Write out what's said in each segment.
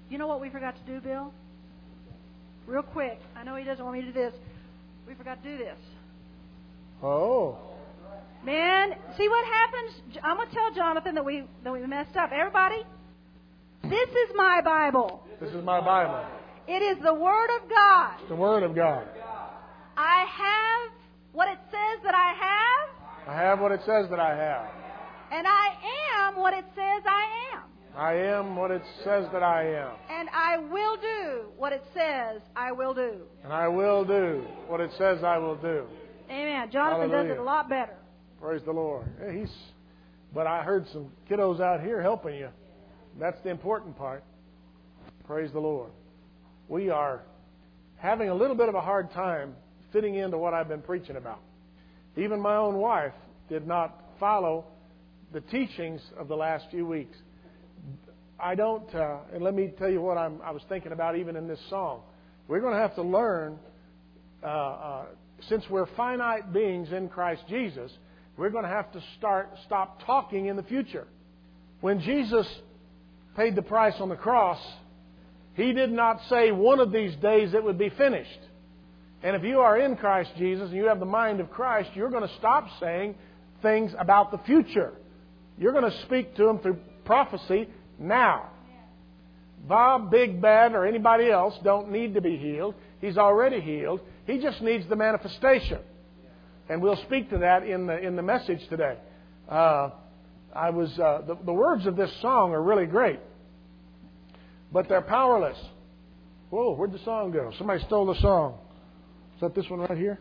You know what we forgot to do, Bill? Real quick. I know he doesn't want me to do this. We forgot to do this. Oh. Man, see what happens? I'm going to tell Jonathan that we messed up. Everybody, this is my Bible. This is my Bible. It is the Word of God. It's the Word of God. I have what it says that I have. I have what it says that I have. And I am what it says I am. I am what it says that I am. And I will do what it says I will do. And I will do what it says I will do. Amen. Jonathan Hallelujah. does it a lot better. Praise the Lord. But I heard some kiddos out here helping you. That's the important part. Praise the Lord. We are having a little bit of a hard time fitting into what I've been preaching about. Even my own wife did not follow the teachings of the last few weeks. I don't, and let me tell you what I was thinking about even in this song. We're going to have to learn, since we're finite beings in Christ Jesus, we're going to have to stop talking in the future. When Jesus paid the price on the cross, He did not say one of these days it would be finished. And if you are in Christ Jesus and you have the mind of Christ, you're going to stop saying things about the future. You're going to speak to Him through prophecy now. Bob, Big Bad, or anybody else don't need to be healed. He's already healed. He just needs the manifestation. And we'll speak to that in the message today. The words of this song are really great, but they're powerless. Whoa, where'd the song go? Somebody stole the song. Is that this one right here?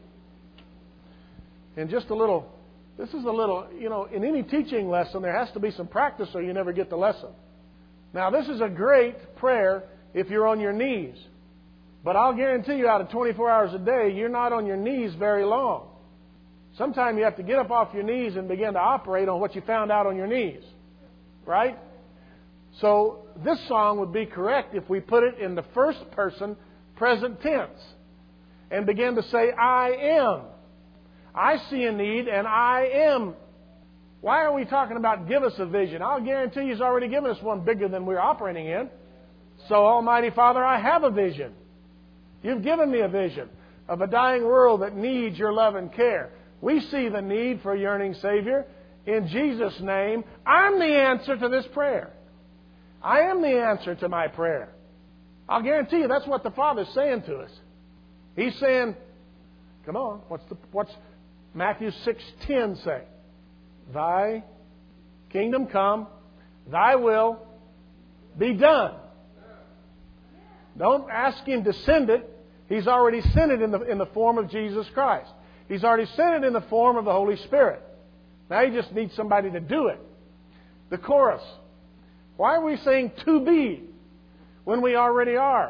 And just a little, this is a little, in any teaching lesson, there has to be some practice or you never get the lesson. Now, this is a great prayer if you're on your knees. But I'll guarantee you out of 24 hours a day, you're not on your knees very long. Sometimes you have to get up off your knees and begin to operate on what you found out on your knees. Right? So this song would be correct if we put it in the first person present tense and begin to say, I am. I see a need and I am. Why are we talking about give us a vision? I'll guarantee He's already given us one bigger than we're operating in. So, Almighty Father, I have a vision. You've given me a vision of a dying world that needs Your love and care. We see the need for a yearning Savior. In Jesus' name, I'm the answer to this prayer. I am the answer to my prayer. I'll guarantee you that's what the Father's saying to us. He's saying, come on, what's Matthew 6:10 say? Thy kingdom come, Thy will be done. Don't ask Him to send it. He's already sent it in the form of Jesus Christ. He's already sent it in the form of the Holy Spirit. Now He just needs somebody to do it. The chorus. Why are we saying to be when we already are?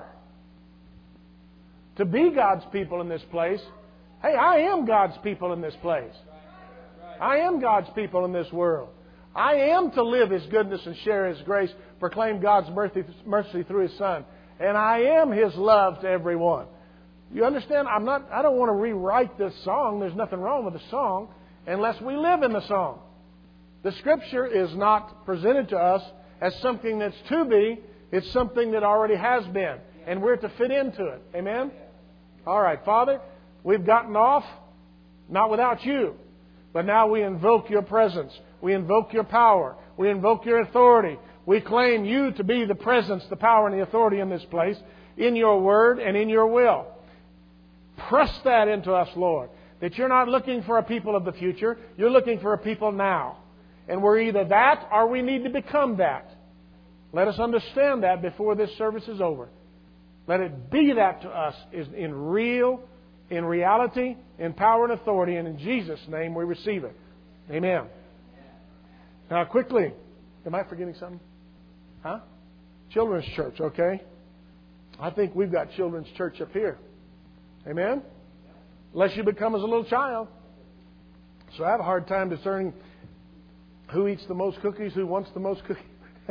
To be God's people in this place. Hey, I am God's people in this place. I am God's people in this world. I am to live His goodness and share His grace, proclaim God's mercy through His Son. And I am His love to everyone. You understand? I don't want to rewrite this song. There's nothing wrong with the song unless we live in the song. The Scripture is not presented to us as something that's to be. It's something that already has been. And we're to fit into it. Amen? All right, Father, we've gotten off, not without You. But now we invoke Your presence. We invoke Your power. We invoke Your authority. We claim You to be the presence, the power, and the authority in this place, in Your Word and in Your will. Press that into us, Lord, that You're not looking for a people of the future. You're looking for a people now. And we're either that or we need to become that. Let us understand that before this service is over. Let it be that to us in reality, in power and authority, and in Jesus' name we receive it. Amen. Now quickly, am I forgetting something? Huh? Children's church, okay? I think we've got children's church up here. Amen? Unless you become as a little child. So I have a hard time discerning who eats the most cookies, who wants the most cookies.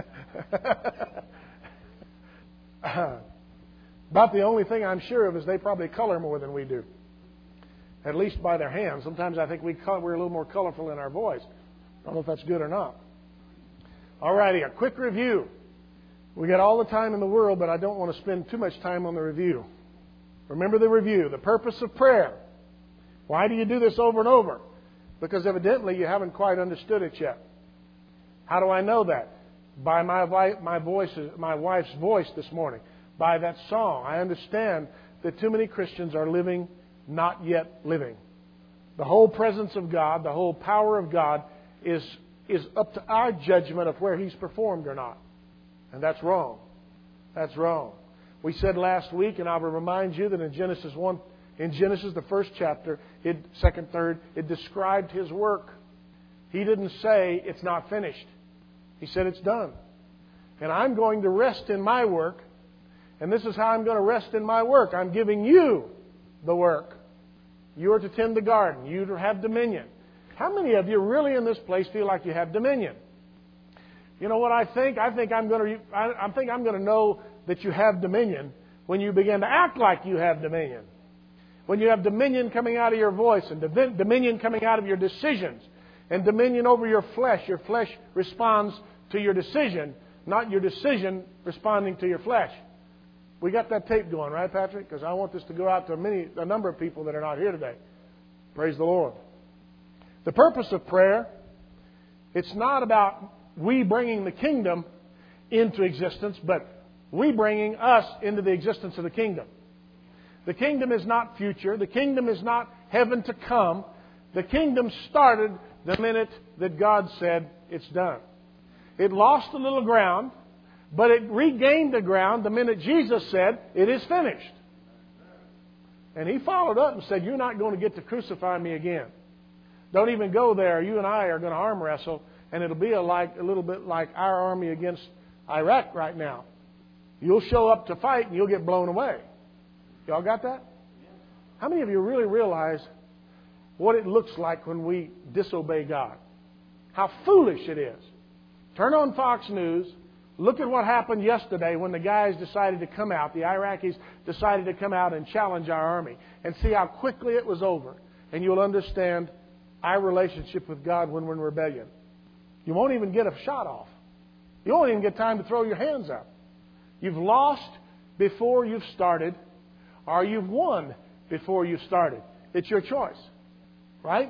About the only thing I'm sure of is they probably color more than we do. At least by their hands. Sometimes I think we're a little more colorful in our voice. I don't know if that's good or not. All righty, a quick review. We got all the time in the world, but I don't want to spend too much time on the review. Remember the review, the purpose of prayer. Why do you do this over and over? Because evidently you haven't quite understood it yet. How do I know that? By my wife's voice this morning. By that song. I understand that too many Christians are living, not yet living. The whole presence of God, the whole power of God is up to our judgment of where He's performed or not. And that's wrong. That's wrong. We said last week, and I will remind you that in Genesis, the first chapter, second, third, it described His work. He didn't say it's not finished. He said it's done. And I'm going to rest in my work. And this is how I'm going to rest in my work. I'm giving you the work. You are to tend the garden. You are to have dominion. How many of you really in this place feel like you have dominion? You know what I think? I think I'm going to know that you have dominion when you begin to act like you have dominion. When you have dominion coming out of your voice and dominion coming out of your decisions and dominion over your flesh responds to your decision, not your decision responding to your flesh. We got that tape going, right, Patrick? Because I want this to go out to a number of people that are not here today. Praise the Lord. The purpose of prayer, it's not about we bringing the kingdom into existence, but we bringing us into the existence of the kingdom. The kingdom is not future. The kingdom is not heaven to come. The kingdom started the minute that God said it's done. It lost a little ground, but it regained the ground the minute Jesus said, it is finished. And He followed up and said, you're not going to get to crucify me again. Don't even go there. You and I are going to arm wrestle, and it'll be a little bit like our army against Iraq right now. You'll show up to fight, and you'll get blown away. Y'all got that? How many of you really realize what it looks like when we disobey God? How foolish it is. Turn on Fox News. Look at what happened yesterday when the guys decided to come out. The Iraqis decided to come out and challenge our army. And see how quickly it was over. And you'll understand our relationship with God when we're in rebellion. You won't even get a shot off. You won't even get time to throw your hands up. You've lost before you've started, or you've won before you've started. It's your choice. Right?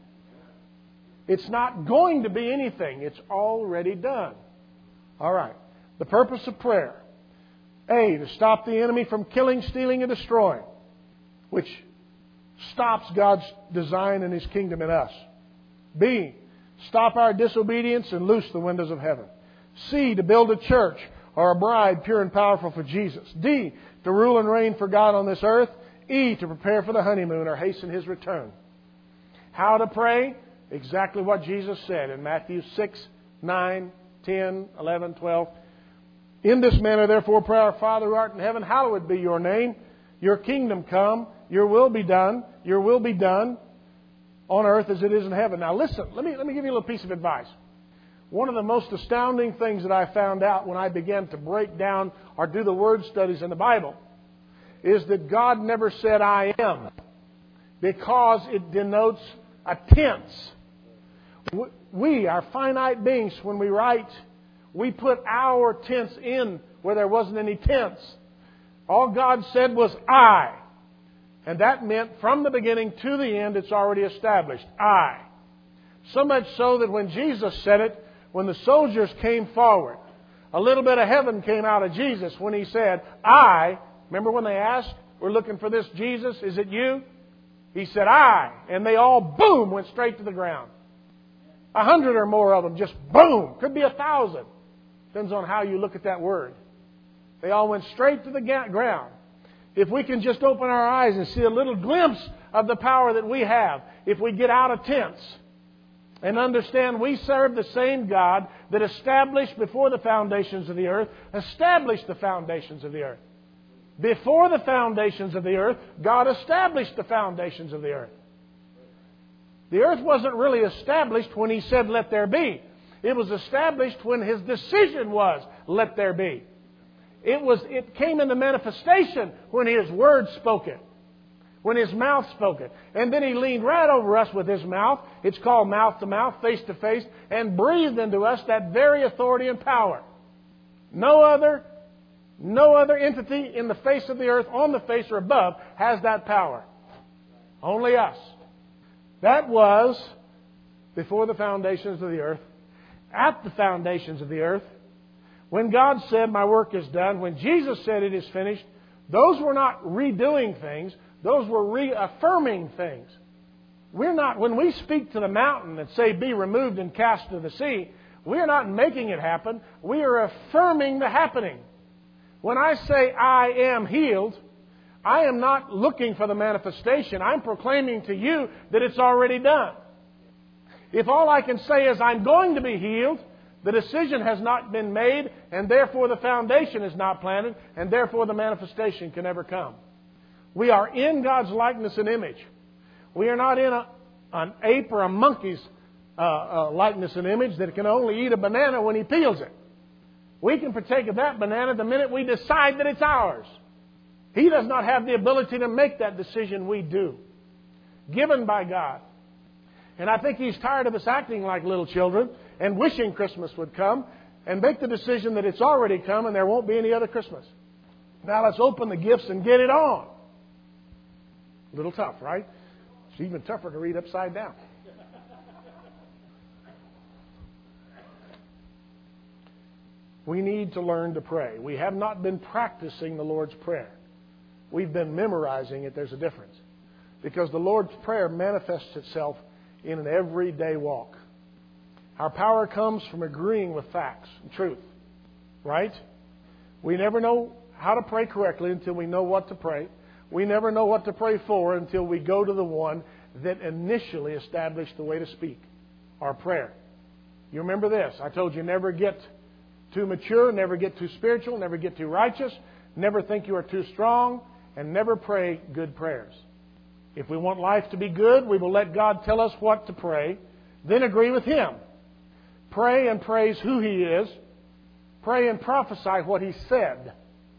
It's not going to be anything. It's already done. All right. The purpose of prayer. A, to stop the enemy from killing, stealing, and destroying, which stops God's design and His kingdom in us. B, stop our disobedience and loose the windows of heaven. C, to build a church or a bride pure and powerful for Jesus. D, to rule and reign for God on this earth. E, to prepare for the honeymoon or hasten His return. How to pray? Exactly what Jesus said in Matthew 6, 9, 10, 11, 12. In this manner, therefore, pray, our Father who art in heaven, hallowed be your name. Your kingdom come. Your will be done. Your will be done on earth as it is in heaven. Now listen, let me give you a little piece of advice. One of the most astounding things that I found out when I began to break down or do the word studies in the Bible is that God never said I am, because it denotes a tense. We are finite beings. When we write, we put our tense in where there wasn't any tense. All God said was I. And that meant from the beginning to the end, it's already established. I. So much so that when Jesus said it, when the soldiers came forward, a little bit of heaven came out of Jesus when He said, I. Remember when they asked, we're looking for this Jesus, is it you? He said, I. And they all, boom, went straight to the ground. 100 or more of them, just boom. Could be 1,000. Depends on how you look at that word. They all went straight to the ground. If we can just open our eyes and see a little glimpse of the power that we have, if we get out of tense and understand we serve the same God that established before the foundations of the earth, established the foundations of the earth. Before the foundations of the earth, God established the foundations of the earth. The earth wasn't really established when He said, let there be. It was established when His decision was, let there be. It came into manifestation when His Word spoke it. When His mouth spoke it. And then He leaned right over us with His mouth. It's called mouth to mouth, face to face, and breathed into us that very authority and power. No other entity in the face of the earth, on the face or above, has that power. Only us. That was before the foundations of the earth. At the foundations of the earth, when God said, my work is done, when Jesus said it is finished, those were not redoing things, those were reaffirming things. When we speak to the mountain and say, be removed and cast to the sea, we are not making it happen, we are affirming the happening. When I say I am healed, I am not looking for the manifestation. I'm proclaiming to you that it's already done. If all I can say is I'm going to be healed, the decision has not been made, and therefore the foundation is not planted, and therefore the manifestation can never come. We are in God's likeness and image. We are not in an ape or a monkey's likeness and image that can only eat a banana when he peels it. We can partake of that banana the minute we decide that it's ours. He does not have the ability to make that decision. We do. Given by God. And I think He's tired of us acting like little children and wishing Christmas would come and make the decision that it's already come and there won't be any other Christmas. Now let's open the gifts and get it on. A little tough, right? It's even tougher to read upside down. We need to learn to pray. We have not been practicing the Lord's Prayer. We've been memorizing it. There's a difference. Because the Lord's Prayer manifests itself in an everyday walk. Our power comes from agreeing with facts and truth. Right? We never know how to pray correctly until we know what to pray. We never know what to pray for until we go to the one that initially established the way to speak, our prayer. You remember this. I told you never get too mature, never get too spiritual, never get too righteous, never think you are too strong, and never pray good prayers. If we want life to be good, we will let God tell us what to pray, then agree with Him. Pray and praise who He is. Pray and prophesy what He said.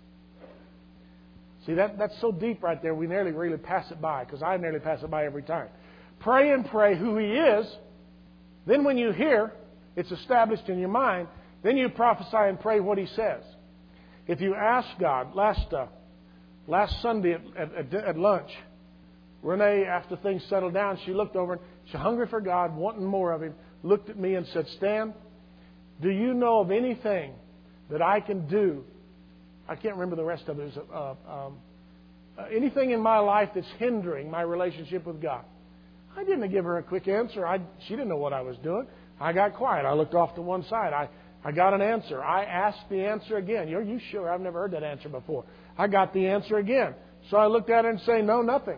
See, that's so deep right there, we nearly really pass it by, because I nearly pass it by every time. Pray and pray who He is. Then when you hear, it's established in your mind, then you prophesy and pray what He says. If you ask God, last Sunday at lunch, Renee, after things settled down, she looked over and she's hungry for God, wanting more of Him, looked at me and said, Stan, do you know of anything that I can do? I can't remember the rest of it. Anything in my life that's hindering my relationship with God? I didn't give her a quick answer. She didn't know what I was doing. I got quiet. I looked off to one side. I got an answer. I asked the answer again. Are you sure? I've never heard that answer before. I got the answer again. So I looked at her and say, no, nothing.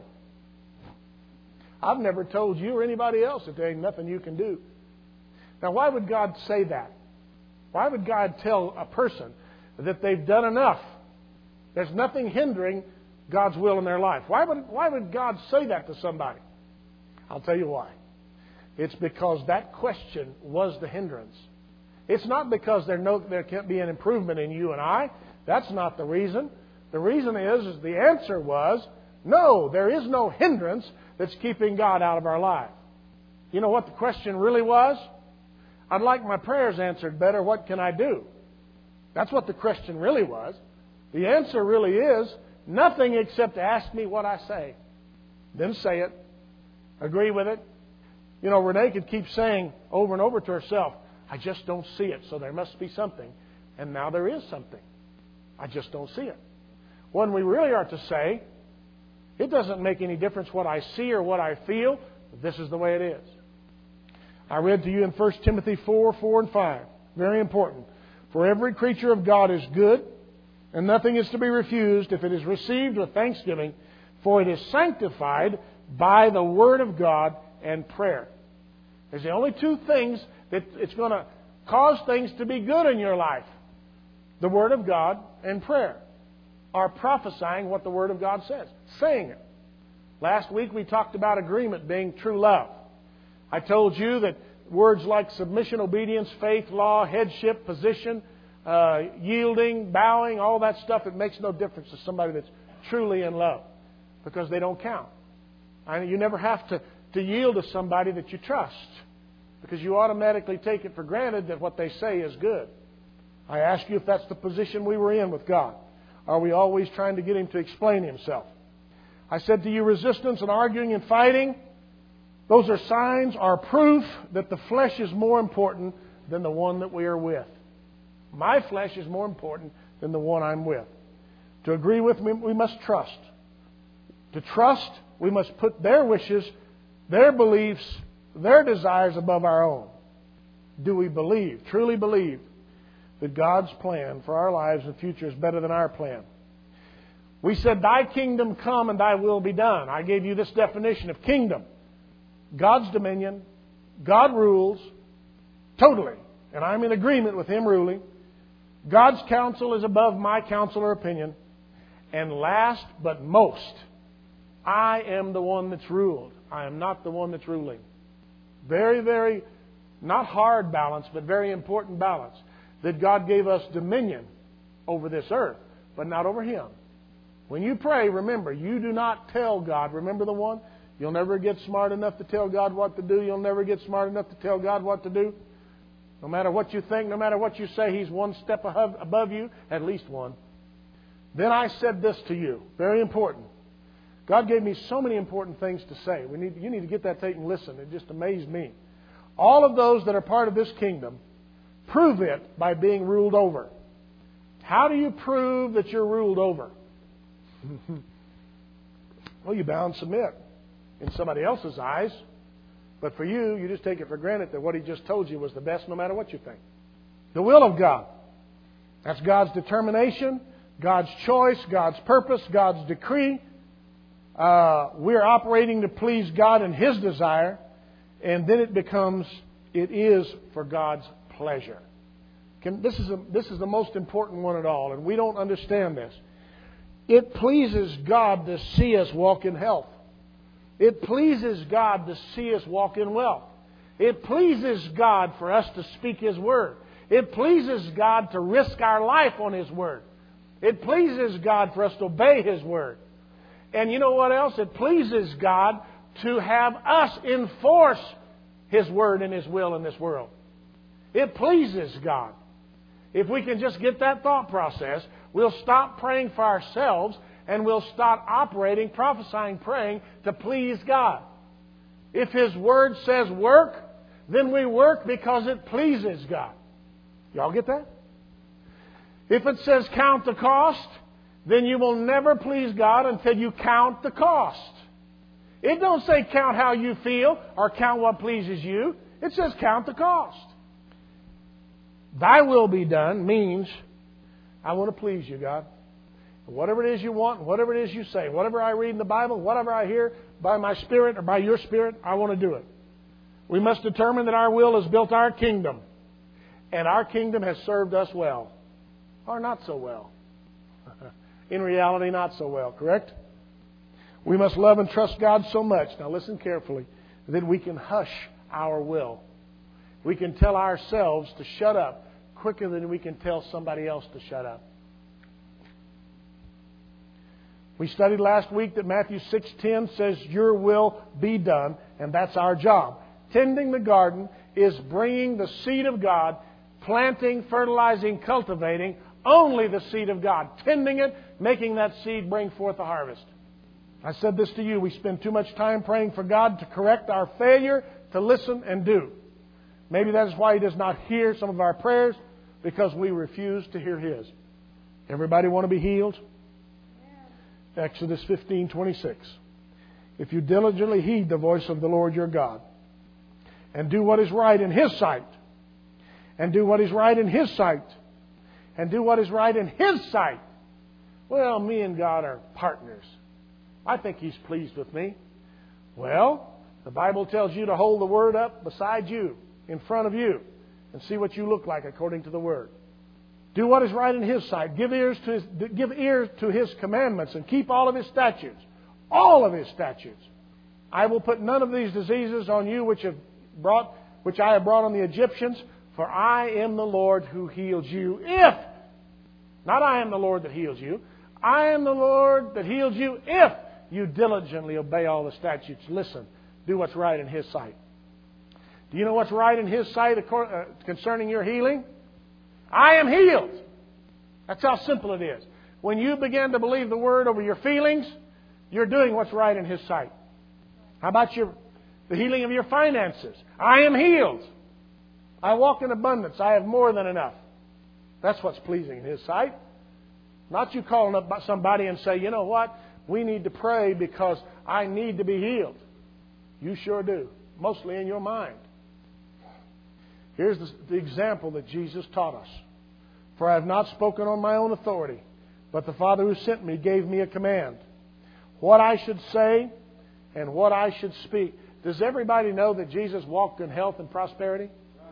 I've never told you or anybody else that there ain't nothing you can do. Now, why would God say that? Why would God tell a person that they've done enough? There's nothing hindering God's will in their life. Why would God say that to somebody? I'll tell you why. It's because that question was the hindrance. It's not because there can't be an improvement in you and I. That's not the reason. The reason is the answer was, no, there is no hindrance that's keeping God out of our life. You know what the question really was? I'd like my prayers answered better. What can I do? That's what the question really was. The answer really is nothing except to ask me what I say. Then say it. Agree with it. You know, Renee could keep saying over and over to herself, I just don't see it, so there must be something. And now there is something. I just don't see it. When we really are to say, it doesn't make any difference what I see or what I feel. This is the way it is. I read to you in 1 Timothy 4 and 5. Very important. For every creature of God is good, and nothing is to be refused if it is received with thanksgiving, for it is sanctified by the Word of God and prayer. There's the only two things that it's going to cause things to be good in your life. The Word of God and prayer. Are prophesying what the Word of God says. Saying it. Last week we talked about agreement being true love. I told you that words like submission, obedience, faith, law, headship, position, yielding, bowing, all that stuff, it makes no difference to somebody that's truly in love. Because they don't count. You never have to yield to somebody that you trust. Because you automatically take it for granted that what they say is good. I ask you if that's the position we were in with God. Are we always trying to get Him to explain Himself? I said to you, resistance and arguing and fighting, those are signs, are proof that the flesh is more important than the one that we are with. My flesh is more important than the one I'm with. To agree with me, we must trust. To trust, we must put their wishes, their beliefs, their desires above our own. Do we believe, truly believe, that God's plan for our lives and future is better than our plan? We said, Thy kingdom come and Thy will be done. I gave you this definition of kingdom. God's dominion. God rules totally. And I'm in agreement with Him ruling. God's counsel is above my counsel or opinion. And last but most, I am the one that's ruled. I am not the one that's ruling. Very, very, not hard balance, but very important balance. That God gave us dominion over this earth, but not over Him. When you pray, remember, you do not tell God. Remember the one? You'll never get smart enough to tell God what to do. You'll never get smart enough to tell God what to do. No matter what you think, no matter what you say, He's one step above you, at least one. Then I said this to you, very important. God gave me so many important things to say. You need to get that tape and listen. It just amazed me. All of those that are part of this kingdom, prove it by being ruled over. How do you prove that you're ruled over? Well, you bow and submit in somebody else's eyes. But for you, you just take it for granted that what He just told you was the best no matter what you think. The will of God. That's God's determination, God's choice, God's purpose, God's decree. We're operating to please God and His desire. And then it is for God's pleasure. This is the most important one at all, and we don't understand this. It pleases God to see us walk in health. It pleases God to see us walk in wealth. It pleases God for us to speak His Word. It pleases God to risk our life on His Word. It pleases God for us to obey His Word. And you know what else? It pleases God to have us enforce His Word and His will in this world. It pleases God. If we can just get that thought process, we'll stop praying for ourselves and we'll start operating, prophesying, praying to please God. If His Word says work, then we work because it pleases God. Y'all get that? If it says count the cost, then you will never please God until you count the cost. It don't say count how you feel or count what pleases you. It says count the cost. Thy will be done means I want to please you, God. Whatever it is you want, whatever it is you say, whatever I read in the Bible, whatever I hear by my Spirit or by your Spirit, I want to do it. We must determine that our will has built our kingdom. And our kingdom has served us well. Or not so well. In reality, not so well, correct? We must love and trust God so much, now listen carefully, that we can hush our will. We can tell ourselves to shut up quicker than we can tell somebody else to shut up. We studied last week that Matthew 6:10 says, your will be done, and that's our job. Tending the garden is bringing the seed of God, planting, fertilizing, cultivating only the seed of God. Tending it, making that seed bring forth a harvest. I said this to you, we spend too much time praying for God to correct our failure to listen and do. Maybe that is why He does not hear some of our prayers, because we refuse to hear His. Everybody want to be healed? Exodus 15:26. If you diligently heed the voice of the Lord your God, and do what is right in His sight, and do what is right in His sight, and do what is right in His sight. Well, me and God are partners. I think He's pleased with me. Well, the Bible tells you to hold the Word up beside you, in front of you, and see what you look like according to the Word. Do what is right in His sight. Give ear to His commandments and keep all of His statutes. All of His statutes. I will put none of these diseases on you which I have brought on the Egyptians, for I am the Lord who heals you. Not I am the Lord that heals you. I am the Lord that heals you if you diligently obey all the statutes. Listen, do what's right in His sight. Do you know what's right in His sight concerning your healing? I am healed. That's how simple it is. When you begin to believe the Word over your feelings, you're doing what's right in His sight. How about the healing of your finances? I am healed. I walk in abundance. I have more than enough. That's what's pleasing in His sight. Not you calling up somebody and say, you know what? We need to pray because I need to be healed. You sure do. Mostly in your mind. Here's the example that Jesus taught us. For I have not spoken on my own authority, but the Father who sent me gave me a command. What I should say and what I should speak. Does everybody know that Jesus walked in health and prosperity?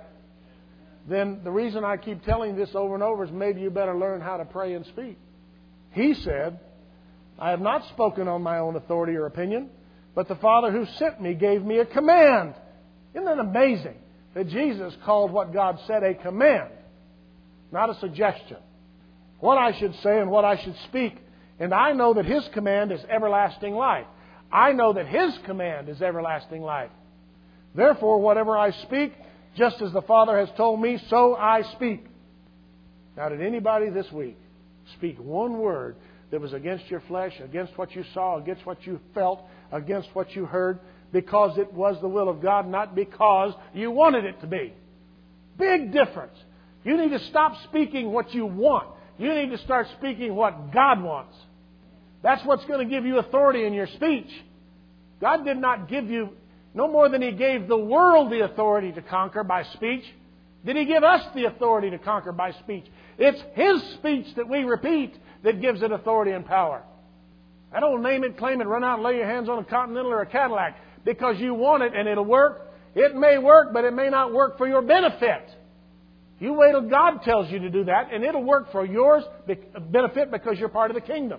Then the reason I keep telling this over and over is maybe you better learn how to pray and speak. He said, I have not spoken on my own authority or opinion, but the Father who sent me gave me a command. Isn't that amazing that Jesus called what God said a command, not a suggestion? What I should say and what I should speak. And I know that His command is everlasting life. I know that His command is everlasting life. Therefore, whatever I speak, just as the Father has told me, so I speak. Now, did anybody this week speak one word that was against your flesh, against what you saw, against what you felt, against what you heard, because it was the will of God, not because you wanted it to be? Big difference. You need to stop speaking what you want. You need to start speaking what God wants. That's what's going to give you authority in your speech. God did not give you, no more than He gave the world the authority to conquer by speech, did He give us the authority to conquer by speech. It's His speech that we repeat that gives it authority and power. I don't name it, claim it, run out and lay your hands on a Continental or a Cadillac because you want it and it'll work. It may work, but it may not work for your benefit. You wait till God tells you to do that, and it'll work for yours benefit because you're part of the kingdom.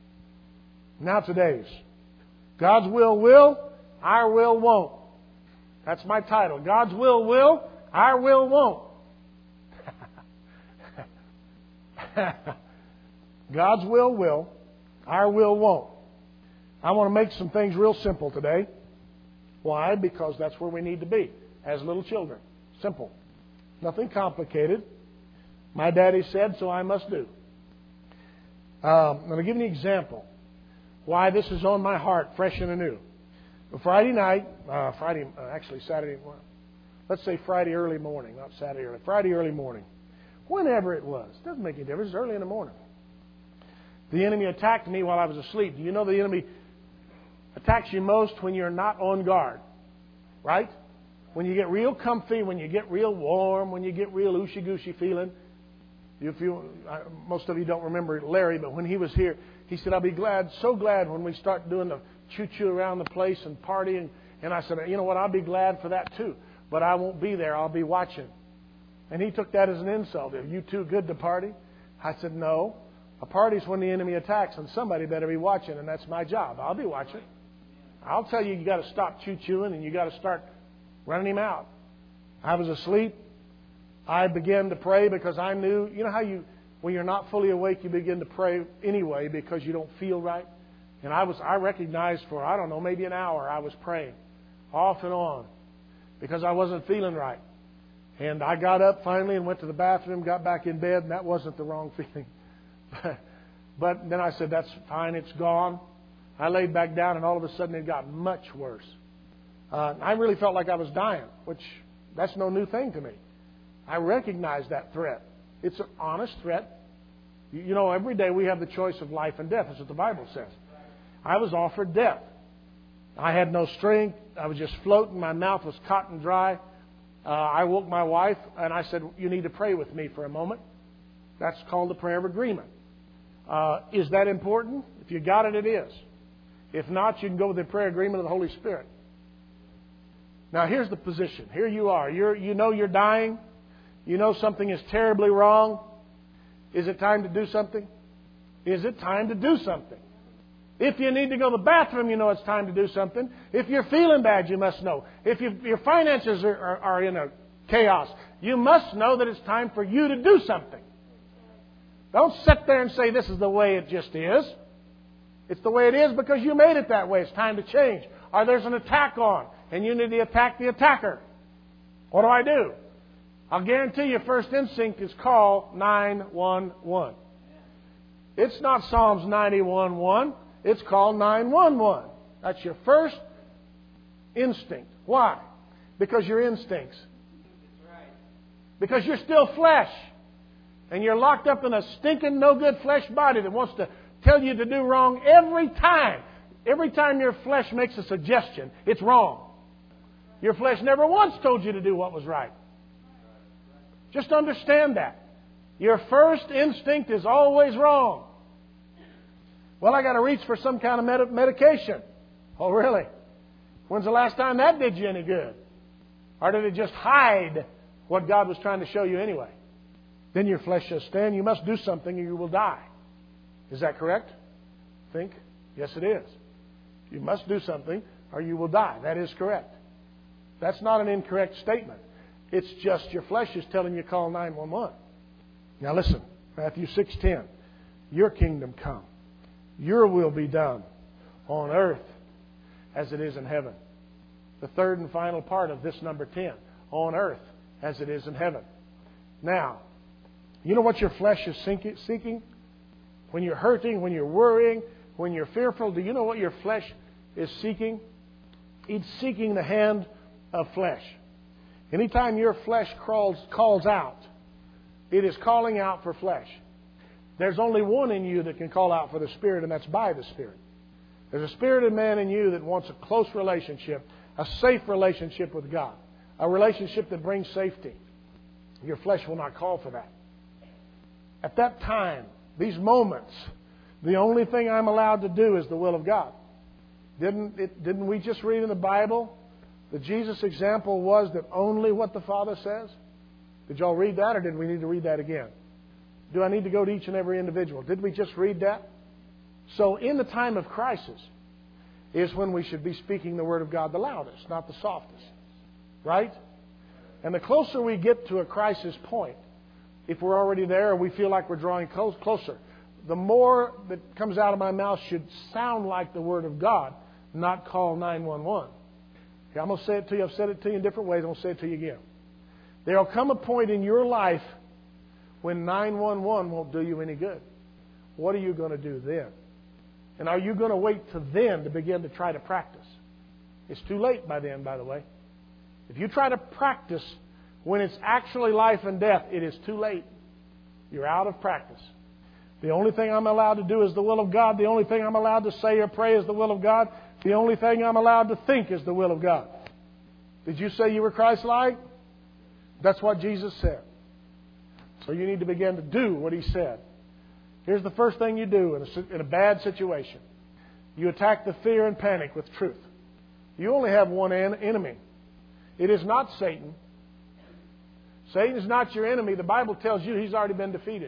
Now today's God's will, our will won't. That's my title. God's will, our will won't. God's will, our will won't. I want to make some things real simple today. Why? Because that's where we need to be as little children. Simple. Nothing complicated. My daddy said, so I must do. I'm going to give you an example why this is on my heart, fresh and anew. Friday night, Saturday, let's say Friday early morning, not Saturday early, Friday early morning. Whenever it was. Doesn't make any difference. It's early in the morning. The enemy attacked me while I was asleep. Do you know the enemy attacks you most when you're not on guard? Right? When you get real comfy, when you get real warm, when you get real ooshy-gooshy feeling. Most of you don't remember Larry, but when he was here, he said, I'll be glad, so glad when we start doing the choo-choo around the place and partying. And I said, you know what, I'll be glad for that too. But I won't be there. I'll be watching. And he took that as an insult. Are you too good to party? I said, no. A party's when the enemy attacks, and somebody better be watching, and that's my job. I'll be watching. I'll tell you, you got to stop choo-chooing, and you got to start running him out. I was asleep. I began to pray because I knew, you know how when you're not fully awake, you begin to pray anyway because you don't feel right. And I recognized for, I don't know, maybe an hour I was praying off and on because I wasn't feeling right. And I got up finally and went to the bathroom, got back in bed, and that wasn't the wrong feeling. But then I said, that's fine, it's gone. I laid back down, and all of a sudden it got much worse. I really felt like I was dying, which that's no new thing to me. I recognize that threat. It's an honest threat. You know, every day we have the choice of life and death. That's what the Bible says. I was offered death. I had no strength. I was just floating. My mouth was cotton dry. I woke my wife, and I said, you need to pray with me for a moment. That's called the prayer of agreement. Is that important? If you got it, it is. If not, you can go with the prayer agreement of the Holy Spirit. Now, here's the position. Here you are. You know you're dying. You know something is terribly wrong. Is it time to do something? Is it time to do something? If you need to go to the bathroom, you know it's time to do something. If you're feeling bad, you must know. If your finances are in a chaos, you must know that it's time for you to do something. Don't sit there and say this is the way it just is. It's the way it is because you made it that way. It's time to change. Or there's an attack on, and you need to attack the attacker. What do? I'll guarantee your first instinct is call 911. It's not Psalms 91:1. It's called 911. That's your first instinct. Why? Because your instincts. Because you're still flesh. And you're locked up in a stinking, no good flesh body that wants to tell you to do wrong every time. Every time your flesh makes a suggestion, it's wrong. Your flesh never once told you to do what was right. Just understand that. Your first instinct is always wrong. Well, I got to reach for some kind of medication. Oh, really? When's the last time that did you any good? Or did it just hide what God was trying to show you anyway? Then your flesh says, Stan, you must do something or you will die. Is that correct? Think? Yes, it is. You must do something or you will die. That is correct. That's not an incorrect statement. It's just your flesh is telling you to call 911. Now listen, Matthew 6:10. Your kingdom come. Your will be done on earth as it is in heaven. The third and final part of this number 10. On earth as it is in heaven. Now, you know what your flesh is seeking? When you're hurting, when you're worrying, when you're fearful, do you know what your flesh is seeking? It's seeking the hand of flesh. Anytime your flesh calls out, it is calling out for flesh. There's only one in you that can call out for the Spirit, and that's by the Spirit. There's a spirited man in you that wants a close relationship, a safe relationship with God, a relationship that brings safety. Your flesh will not call for that. At that time, these moments, the only thing I'm allowed to do is the will of God. Didn't we just read in the Bible that Jesus' example was that only what the Father says? Did y'all read that, or did we need to read that again? Do I need to go to each and every individual? Did we just read that? So in the time of crisis is when we should be speaking the Word of God the loudest, not the softest. Right? And the closer we get to a crisis point, if we're already there or we feel like we're drawing closer, the more that comes out of my mouth should sound like the Word of God, not call 911. Okay, I'm going to say it to you. I've said it to you in different ways. I'm going to say it to you again. There will come a point in your life when 911 won't do you any good. What are you going to do then? And are you going to wait till then to begin to try to practice? It's too late by then, by the way. If you try to practice when it's actually life and death, it is too late. You're out of practice. The only thing I'm allowed to do is the will of God. The only thing I'm allowed to say or pray is the will of God. The only thing I'm allowed to think is the will of God. Did you say you were Christ-like? That's what Jesus said. So you need to begin to do what He said. Here's the first thing you do in a bad situation. You attack the fear and panic with truth. You only have one enemy. It is not Satan. Satan is not your enemy. The Bible tells you he's already been defeated.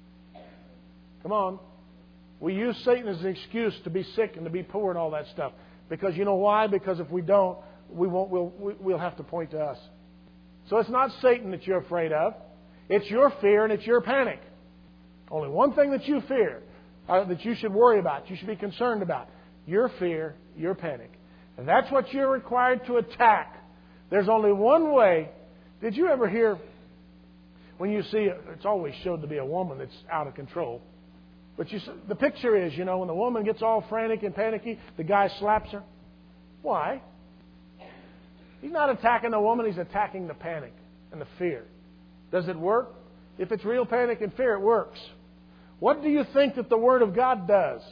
Come on. We use Satan as an excuse to be sick and to be poor and all that stuff. Because you know why? Because if we don't, we'll have to point to us. So it's not Satan that you're afraid of. It's your fear and it's your panic. Only one thing that you fear, that you should worry about, you should be concerned about. Your fear, your panic. And that's what you're required to attack. There's only one way. Did you ever hear, when you see, it's always showed to be a woman that's out of control. But the picture is, when the woman gets all frantic and panicky, the guy slaps her. Why? He's not attacking the woman, he's attacking the panic and the fear. Does it work? If it's real panic and fear, it works. What do you think that the Word of God does?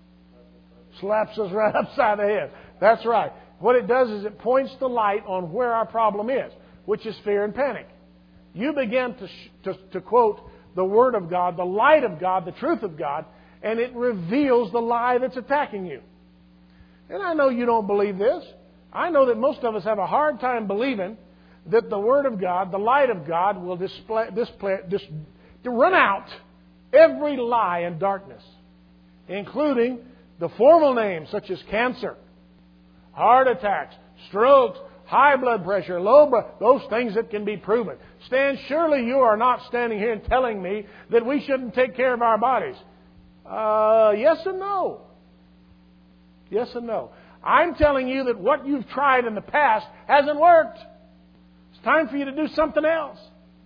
Slaps us right upside the head. That's right. What it does is it points the light on where our problem is, which is fear and panic. You begin to quote the Word of God, the light of God, the truth of God, and it reveals the lie that's attacking you. And I know you don't believe this. I know that most of us have a hard time believing that the Word of God, the light of God, will run out every lie and darkness, including the formal names such as cancer, heart attacks, strokes, high blood pressure, low blood, those things that can be proven. Stan, surely you are not standing here and telling me that we shouldn't take care of our bodies. Yes and no. Yes and no. I'm telling you that what you've tried in the past hasn't worked. It's time for you to do something else.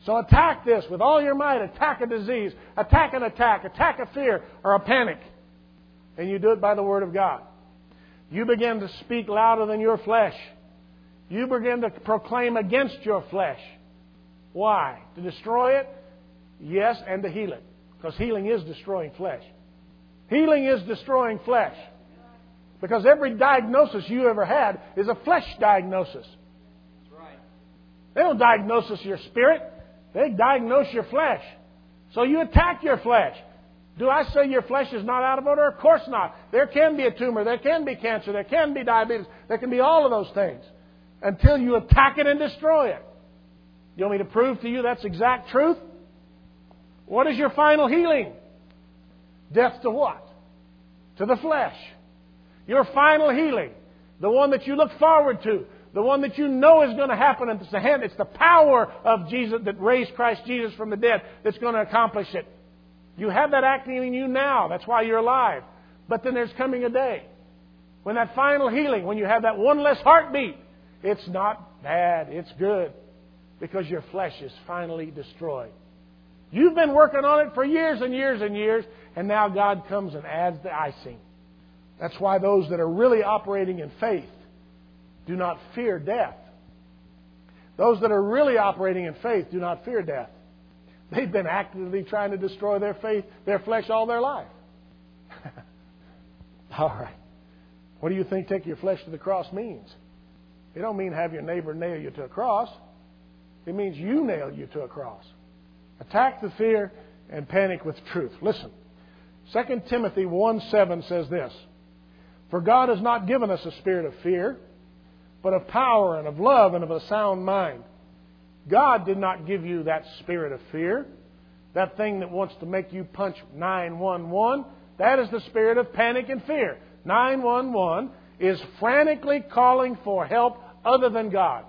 So attack this with all your might. Attack a disease. Attack an attack. Attack a fear or a panic. And you do it by the Word of God. You begin to speak louder than your flesh. You begin to proclaim against your flesh. Why? To destroy it? Yes, and to heal it. Because healing is destroying flesh. Healing is destroying flesh. Because every diagnosis you ever had is a flesh diagnosis. That's right. They don't diagnose your spirit. They diagnose your flesh. So you attack your flesh. Do I say your flesh is not out of order? Of course not. There can be a tumor. There can be cancer. There can be diabetes. There can be all of those things. Until you attack it and destroy it. You want me to prove to you that's exact truth? What is your final healing? Death to what? To the flesh. Your final healing. The one that you look forward to. The one that you know is going to happen. And it's the power of Jesus that raised Christ Jesus from the dead that's going to accomplish it. You have that acting in you now. That's why you're alive. But then there's coming a day when that final healing, when you have that one less heartbeat, it's not bad. It's good. Because your flesh is finally destroyed. You've been working on it for years and years and years, and now God comes and adds the icing. That's why those that are really operating in faith do not fear death. Those that are really operating in faith do not fear death. They've been actively trying to destroy their faith, their flesh all their life. All right. What do you think take your flesh to the cross means? It don't mean have your neighbor nail you to a cross. It means you nail you to a cross. Attack the fear and panic with truth. Listen. 2 Timothy 1:7 says this. For God has not given us a spirit of fear, but of power and of love and of a sound mind. God did not give you that spirit of fear. That thing that wants to make you punch 911. That is the spirit of panic and fear. 911 is frantically calling for help other than God.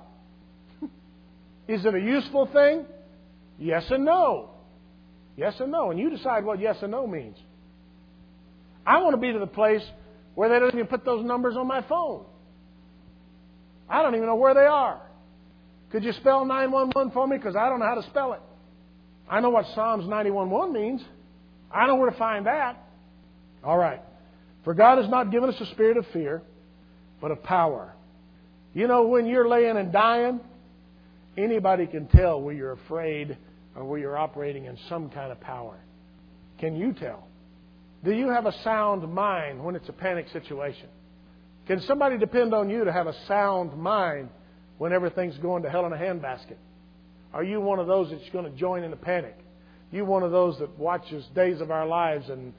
Is it a useful thing? Yes and no. Yes and no. And you decide what yes and no means. I want to be to the place where they don't even put those numbers on my phone. I don't even know where they are. Could you spell 911 for me? Because I don't know how to spell it. I know what Psalms 91:1 means. I know where to find that. All right. For God has not given us a spirit of fear, but of power. You know, when you're laying and dying, anybody can tell where you're afraid or where you're operating in some kind of power. Can you tell? Do you have a sound mind when it's a panic situation? Can somebody depend on you to have a sound mind when everything's going to hell in a handbasket? Are you one of those that's going to join in the panic? You one of those that watches Days of Our Lives and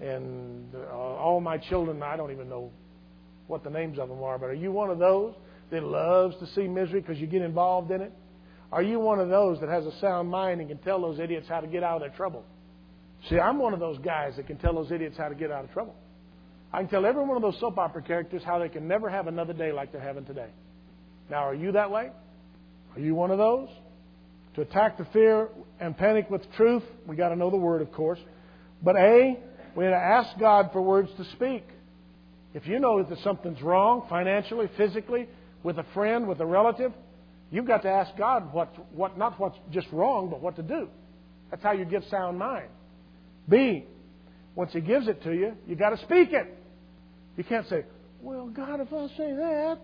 All My Children? I don't even know what the names of them are, but are you one of those that loves to see misery because you get involved in it? Are you one of those that has a sound mind and can tell those idiots how to get out of their trouble? See, I'm one of those guys that can tell those idiots how to get out of trouble. I can tell every one of those soap opera characters how they can never have another day like they're having today. Now, are you that way? Are you one of those? To attack the fear and panic with truth, we got to know the Word, of course. But we have to ask God for words to speak. If you know that something's wrong, financially, physically, with a friend, with a relative, you've got to ask God what not what's just wrong, but what to do. That's how you get sound mind. B, once He gives it to you, you've got to speak it. You can't say, well, God, if I say that,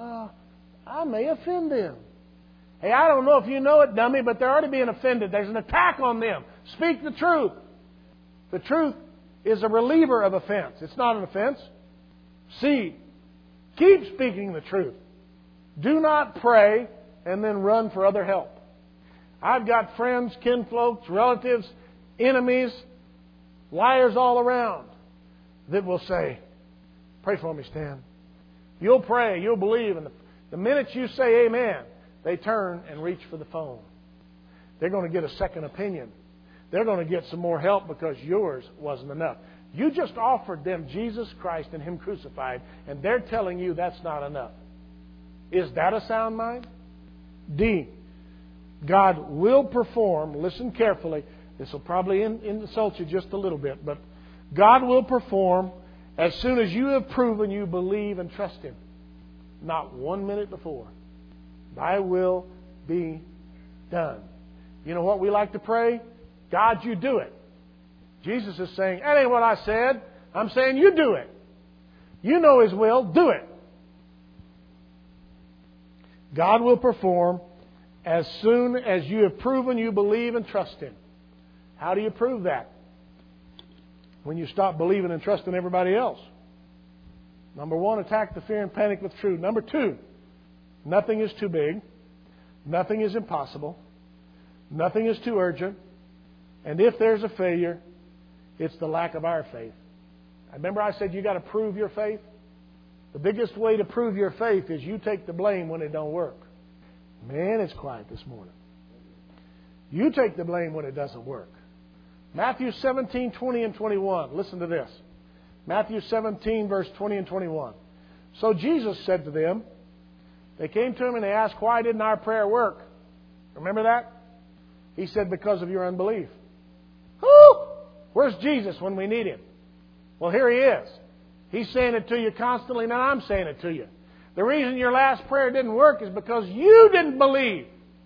I may offend them. Hey, I don't know if you know it, dummy, but they're already being offended. There's an attack on them. Speak the truth. The truth is a reliever of offense. It's not an offense. C, keep speaking the truth. Do not pray and then run for other help. I've got friends, kinfolks, relatives, enemies, liars all around that will say, pray for me, Stan. You'll pray, you'll believe, and the minute you say amen, they turn and reach for the phone. They're going to get a second opinion. They're going to get some more help because yours wasn't enough. You just offered them Jesus Christ and Him crucified, and they're telling you that's not enough. Is that a sound mind? D, God will perform, listen carefully, this will probably insult you just a little bit, but God will perform as soon as you have proven you believe and trust Him. Not 1 minute before. Thy will be done. You know what we like to pray? God, you do it. Jesus is saying, that ain't what I said. I'm saying you do it. You know His will. Do it. God will perform as soon as you have proven you believe and trust Him. How do you prove that? When you stop believing and trusting everybody else. Number one, attack the fear and panic with truth. Number two, nothing is too big. Nothing is impossible. Nothing is too urgent. And if there's a failure, it's the lack of our faith. Remember I said you got to prove your faith? The biggest way to prove your faith is you take the blame when it don't work. Man, it's quiet this morning. You take the blame when it doesn't work. Matthew 17, 20 and 21. Listen to this. Matthew 17, verse 20 and 21. So Jesus said to them, they came to Him and they asked, why didn't our prayer work? Remember that? He said, because of your unbelief. Whoo! Where's Jesus when we need Him? Well, here He is. He's saying it to you constantly. Now I'm saying it to you. The reason your last prayer didn't work is because you didn't believe.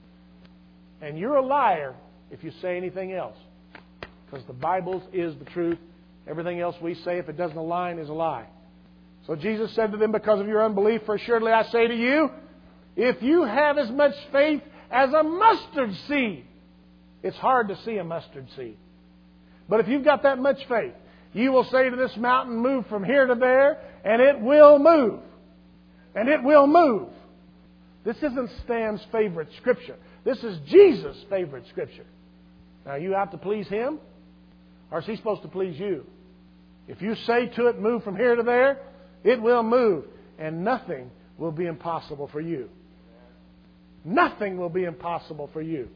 And you're a liar if you say anything else. Because the Bible is the truth. Everything else we say, if it doesn't align, is a lie. So Jesus said to them, because of your unbelief, for assuredly I say to you, if you have as much faith as a mustard seed. It's hard to see a mustard seed. But if you've got that much faith, you will say to this mountain, move from here to there, and it will move. And it will move. This isn't Stan's favorite scripture. This is Jesus' favorite scripture. Now, are you out to please Him? Or is He supposed to please you? If you say to it, move from here to there, it will move. And nothing will be impossible for you. Nothing will be impossible for you.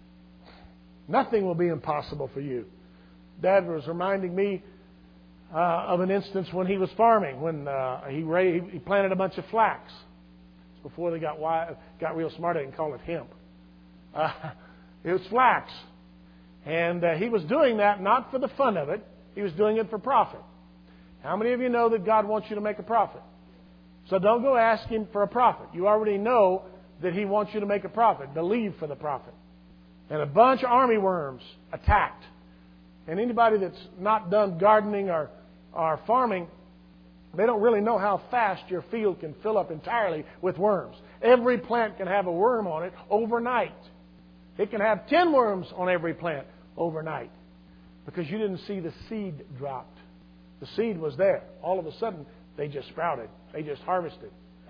Nothing will be impossible for you. Dad was reminding me of an instance when he was farming, when he planted a bunch of flax. It's before they got real smart and call it hemp. It was flax. And he was doing that not for the fun of it. He was doing it for profit. How many of you know that God wants you to make a profit? So don't go ask Him for a profit. You already know that He wants you to make a profit. Believe for the profit. And a bunch of army worms attacked. And anybody that's not done gardening or farming, they don't really know how fast your field can fill up entirely with worms. Every plant can have a worm on it overnight. It can have 10 worms on every plant overnight. Because you didn't see the seed dropped. The seed was there. All of a sudden, they just sprouted. They just harvested.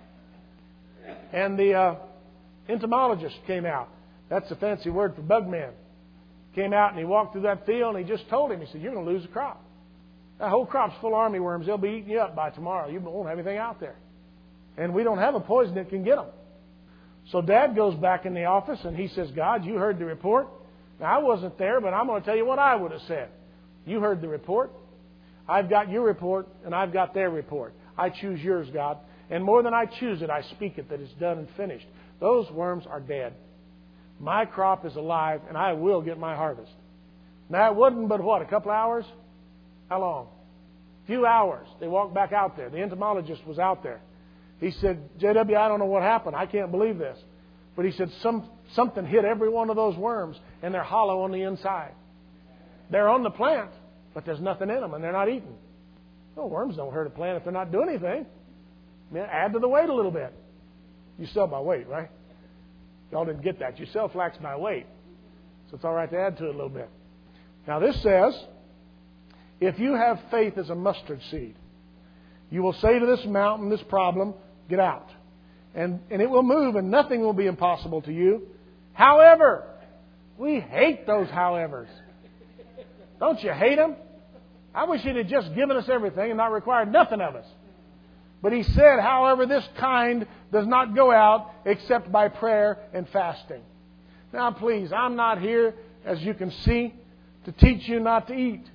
And the entomologist came out. That's a fancy word for bug man. Came out and he walked through that field and he just told him, he said, you're going to lose the crop. That whole crop's full of army worms. They'll be eating you up by tomorrow. You won't have anything out there. And we don't have a poison that can get them. So Dad goes back in the office and he says, God, you heard the report. Now, I wasn't there, but I'm going to tell you what I would have said. You heard the report. I've got your report and I've got their report. I choose yours, God. And more than I choose it, I speak it that it's done and finished. Those worms are dead. My crop is alive and I will get my harvest. Now, it wasn't but what, a couple hours? How long? A few hours. They walked back out there. The entomologist was out there. He said, JW, I don't know what happened. I can't believe this. But he said, something hit every one of those worms and they're hollow on the inside. They're on the plant, but there's nothing in them and they're not eaten. No, worms don't hurt a plant if they're not doing anything. I mean, add to the weight a little bit. You sell by weight, right? Y'all didn't get that. You sell flax by weight. So it's all right to add to it a little bit. Now this says, if you have faith as a mustard seed, you will say to this mountain, this problem, get out. And it will move and nothing will be impossible to you. However, we hate those howevers. Don't you hate them? I wish He'd have just given us everything and not required nothing of us. But He said, however, this kind does not go out except by prayer and fasting. Now, please, I'm not here, as you can see, to teach you not to eat.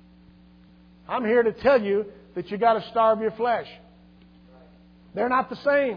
I'm here to tell you that you got to starve your flesh. They're not the same.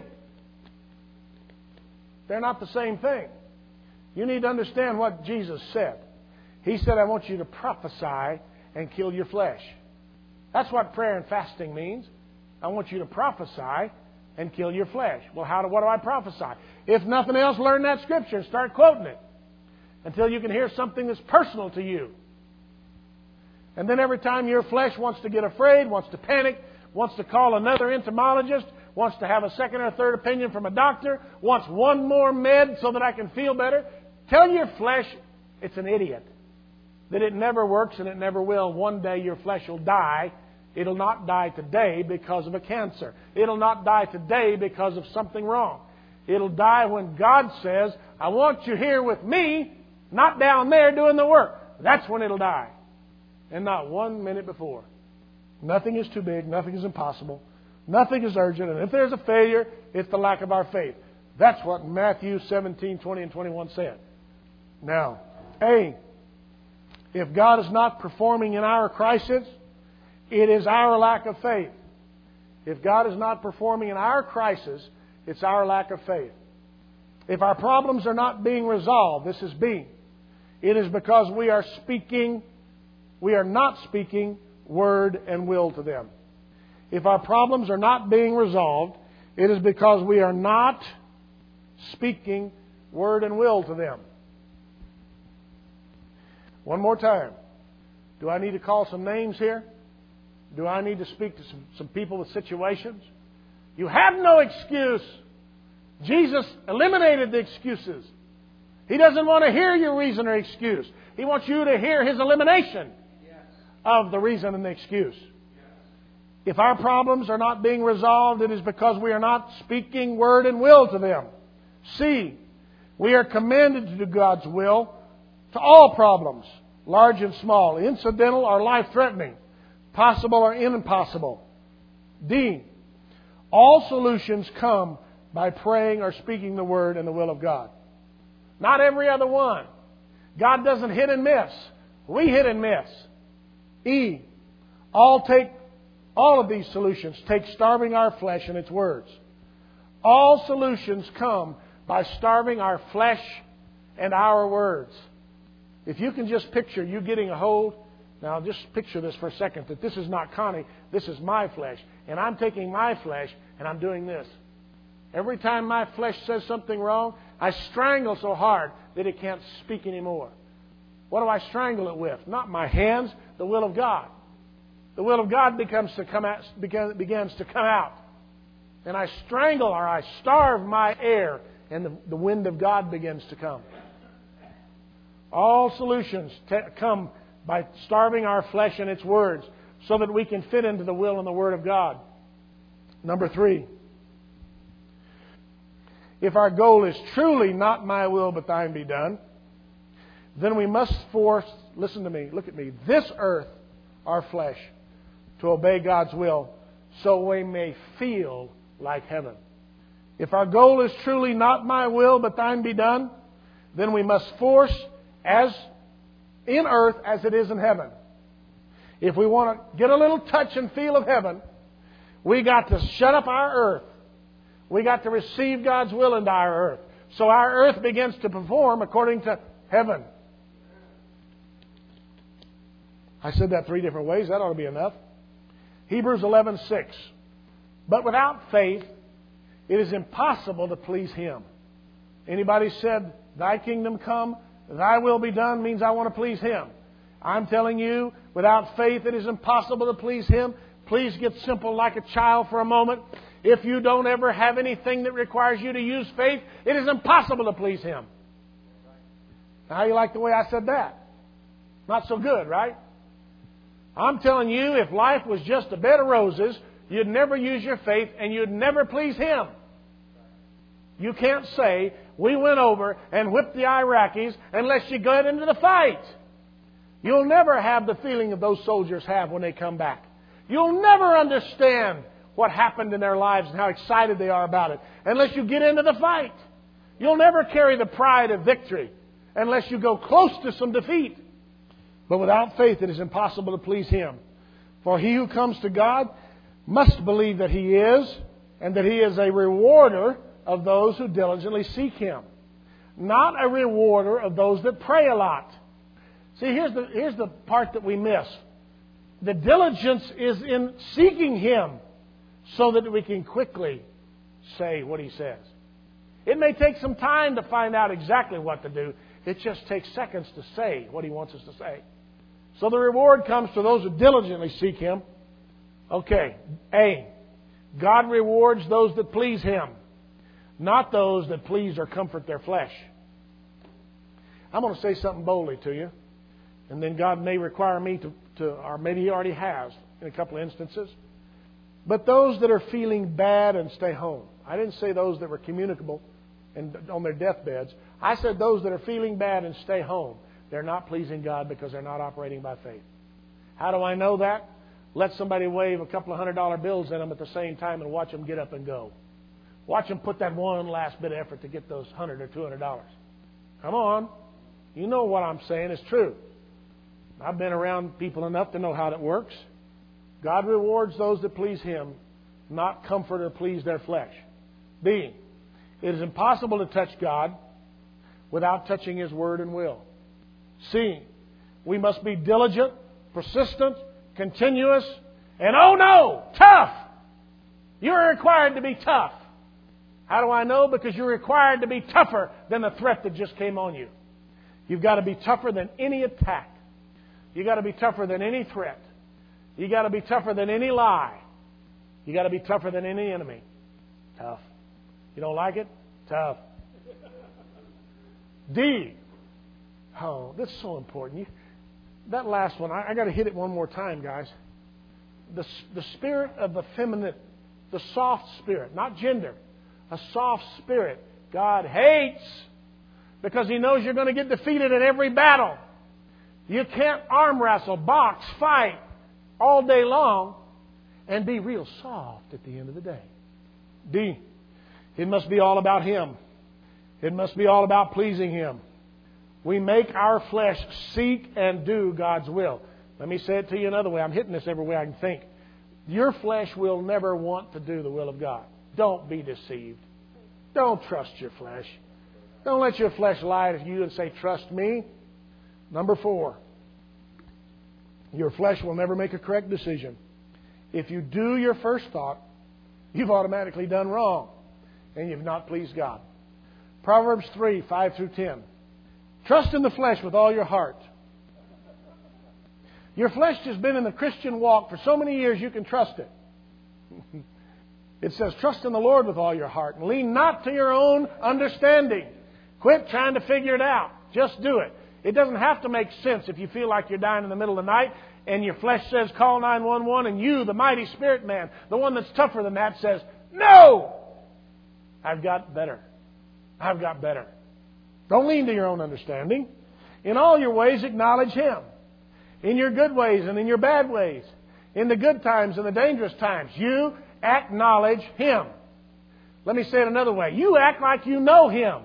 They're not the same thing. You need to understand what Jesus said. He said, I want you to prophesy and kill your flesh. That's what prayer and fasting means. I want you to prophesy and kill your flesh. Well, what do I prophesy? If nothing else, learn that scripture and start quoting it. until you can hear something that's personal to you. And then every time your flesh wants to get afraid, wants to panic, wants to call another entomologist, wants to have a second or third opinion from a doctor, wants one more med so that I can feel better, tell your flesh it's an idiot. That it never works and it never will. One day your flesh will die. It'll not die today because of a cancer. It'll not die today because of something wrong. It'll die when God says, I want you here with me, not down there doing the work. That's when it'll die. And not 1 minute before. Nothing is too big. Nothing is impossible. Nothing is urgent. And if there's a failure, it's the lack of our faith. That's what Matthew 17, 20 and 21 said. Now, A, if God is not performing in our crisis, it is our lack of faith. If God is not performing in our crisis, it's our lack of faith. If our problems are not being resolved, this is B, it is because we are not speaking word and will to them. If our problems are not being resolved, it is because we are not speaking word and will to them. One more time. Do I need to call some names here? Do I need to speak to some people with situations? You have no excuse. Jesus eliminated the excuses. He doesn't want to hear your reason or excuse. He wants you to hear His elimination of the reason and the excuse. If our problems are not being resolved, it is because we are not speaking word and will to them. C, we are commanded to do God's will to all problems, large and small, incidental or life-threatening, possible or impossible. D, all solutions come by praying or speaking the Word and the will of God. Not every other one. God doesn't hit and miss. We hit and miss. E, all of these solutions take starving our flesh and its words. All solutions come by starving our flesh and our words. If you can just picture you getting a hold, now just picture this for a second, that this is not Connie, this is my flesh. And I'm taking my flesh and I'm doing this. Every time my flesh says something wrong, I strangle so hard that it can't speak anymore. What do I strangle it with? Not my hands, the will of God. The will of God begins to come out. And I strangle or I starve my air, and the wind of God begins to come. All solutions come by starving our flesh and its words so that we can fit into the will and the Word of God. Number 3. If our goal is truly not my will but thine be done, then we must force, listen to me, look at me, this earth, our flesh, to obey God's will so we may feel like heaven. If our goal is truly not my will but thine be done, then we must force as in earth as it is in heaven. If we want to get a little touch and feel of heaven, we got to shut up our earth. We got to receive God's will into our earth. So our earth begins to perform according to heaven. I said that 3 different ways. That ought to be enough. Hebrews 11:6. But without faith, it is impossible to please Him. Anybody said, Thy kingdom come, Thy will be done, means I want to please Him. I'm telling you, without faith, it is impossible to please Him. Please get simple like a child for a moment. If you don't ever have anything that requires you to use faith, it is impossible to please Him. Now, how you like the way I said that? Not so good, right? I'm telling you, if life was just a bed of roses, you'd never use your faith and you'd never please Him. You can't say, we went over and whipped the Iraqis unless you get into the fight. You'll never have the feeling that those soldiers have when they come back. You'll never understand what happened in their lives and how excited they are about it unless you get into the fight. You'll never carry the pride of victory unless you go close to some defeat. But without faith, it is impossible to please Him. For he who comes to God must believe that He is, and that He is a rewarder of those who diligently seek Him. Not a rewarder of those that pray a lot. See, here's the part that we miss. The diligence is in seeking Him so that we can quickly say what He says. It may take some time to find out exactly what to do. It just takes seconds to say what He wants us to say. So the reward comes to those who diligently seek Him. Okay, A. God rewards those that please Him, not those that please or comfort their flesh. I'm going to say something boldly to you, and then God may require me to, or maybe He already has in a couple of instances. But those that are feeling bad and stay home. I didn't say those that were communicable and on their deathbeds. I said those that are feeling bad and stay home. They're not pleasing God because they're not operating by faith. How do I know that? Let somebody wave a couple of $100 bills at them at the same time and watch them get up and go. Watch them put that one last bit of effort to get those $100 or $200. Come on. You know what I'm saying is true. I've been around people enough to know how that works. God rewards those that please Him, not comfort or please their flesh. B. It is impossible to touch God without touching His Word and will. C. We must be diligent, persistent, continuous, and oh no, tough. You're required to be tough. How do I know? Because you're required to be tougher than the threat that just came on you. You've got to be tougher than any attack. You've got to be tougher than any threat. You've got to be tougher than any lie. You've got to be tougher than any enemy. Tough. You don't like it? Tough. D. Oh, this is so important. That last one, I got to hit it one more time, guys. The spirit of the feminine, the soft spirit, not gender, a soft spirit, God hates because He knows you're going to get defeated in every battle. You can't arm wrestle, box, fight all day long and be real soft at the end of the day. D. It must be all about Him. It must be all about pleasing Him. We make our flesh seek and do God's will. Let me say it to you another way. I'm hitting this every way I can think. Your flesh will never want to do the will of God. Don't be deceived. Don't trust your flesh. Don't let your flesh lie to you and say, trust me. Number 4. Your flesh will never make a correct decision. If you do your first thought, you've automatically done wrong. And you've not pleased God. Proverbs 3, 5 through 10. Trust in the flesh with all your heart. Your flesh has been in the Christian walk for so many years you can trust it. It says, trust in the Lord with all your heart and lean not to your own understanding. Quit trying to figure it out. Just do it. It doesn't have to make sense if you feel like you're dying in the middle of the night and your flesh says call 911 and you, the mighty spirit man, the one that's tougher than that, says, no! I've got better. I've got better. Don't lean to your own understanding. In all your ways, acknowledge Him. In your good ways and in your bad ways. In the good times and the dangerous times. You acknowledge Him. Let me say it another way. You act like you know Him.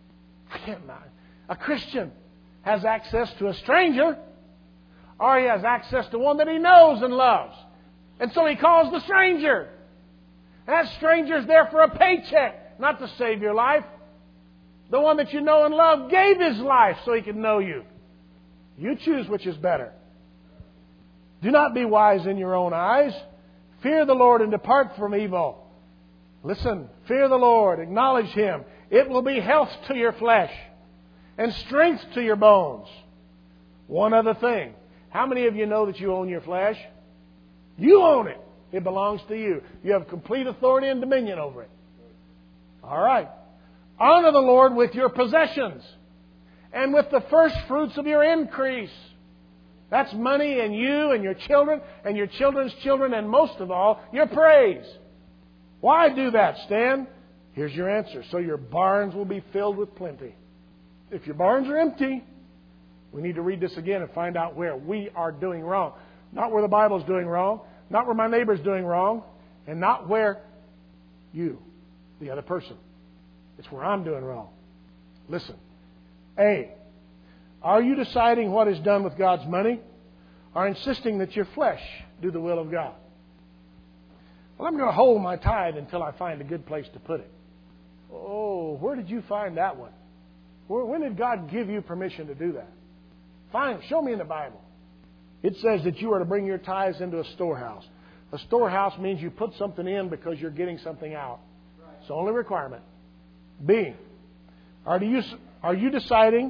A Christian has access to a stranger, or he has access to one that he knows and loves. And so he calls the stranger. And that stranger is there for a paycheck, not to save your life. The one that you know and love gave His life so He could know you. You choose which is better. Do not be wise in your own eyes. Fear the Lord and depart from evil. Listen, fear the Lord, acknowledge Him. It will be health to your flesh and strength to your bones. One other thing. How many of you know that you own your flesh? You own it. It belongs to you. You have complete authority and dominion over it. All right. Honor the Lord with your possessions and with the first fruits of your increase. That's money and you and your children and your children's children and most of all, your praise. Why do that, Stan? Here's your answer. So your barns will be filled with plenty. If your barns are empty, we need to read this again and find out where we are doing wrong. Not where the Bible's doing wrong, not where my neighbor's doing wrong, and not where you, the other person. It's where I'm doing wrong. Listen. A. Are you deciding what is done with God's money or insisting that your flesh do the will of God? Well, I'm going to hold my tithe until I find a good place to put it. Oh, where did you find that one? When did God give you permission to do that? Show me in the Bible. It says that you are to bring your tithes into a storehouse. A storehouse means you put something in because you're getting something out. It's the only requirement. B. Are you deciding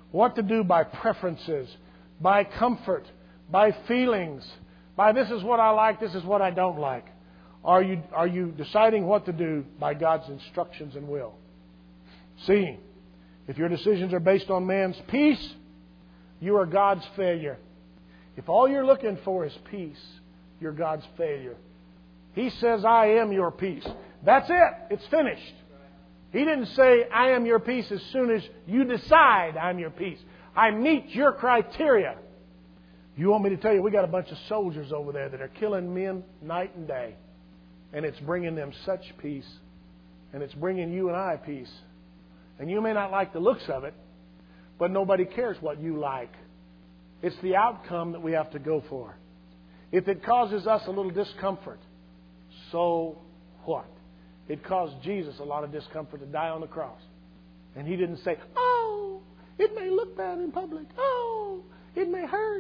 what to do by preferences, by comfort, by feelings, by this is what I like, this is what I don't like? Are you deciding what to do by God's instructions and will? C, if your decisions are based on man's peace, you are God's failure. If all you're looking for is peace, you're God's failure. He says, I am your peace. That's it. It's finished. He didn't say, I am your peace as soon as you decide I'm your peace. I meet your criteria. You want me to tell you, we got a bunch of soldiers over there that are killing men night and day. And it's bringing them such peace. And it's bringing you and I peace. And you may not like the looks of it, but nobody cares what you like. It's the outcome that we have to go for. If it causes us a little discomfort, so what? It caused Jesus a lot of discomfort to die on the cross. And He didn't say, oh, it may look bad in public. Oh, it may hurt.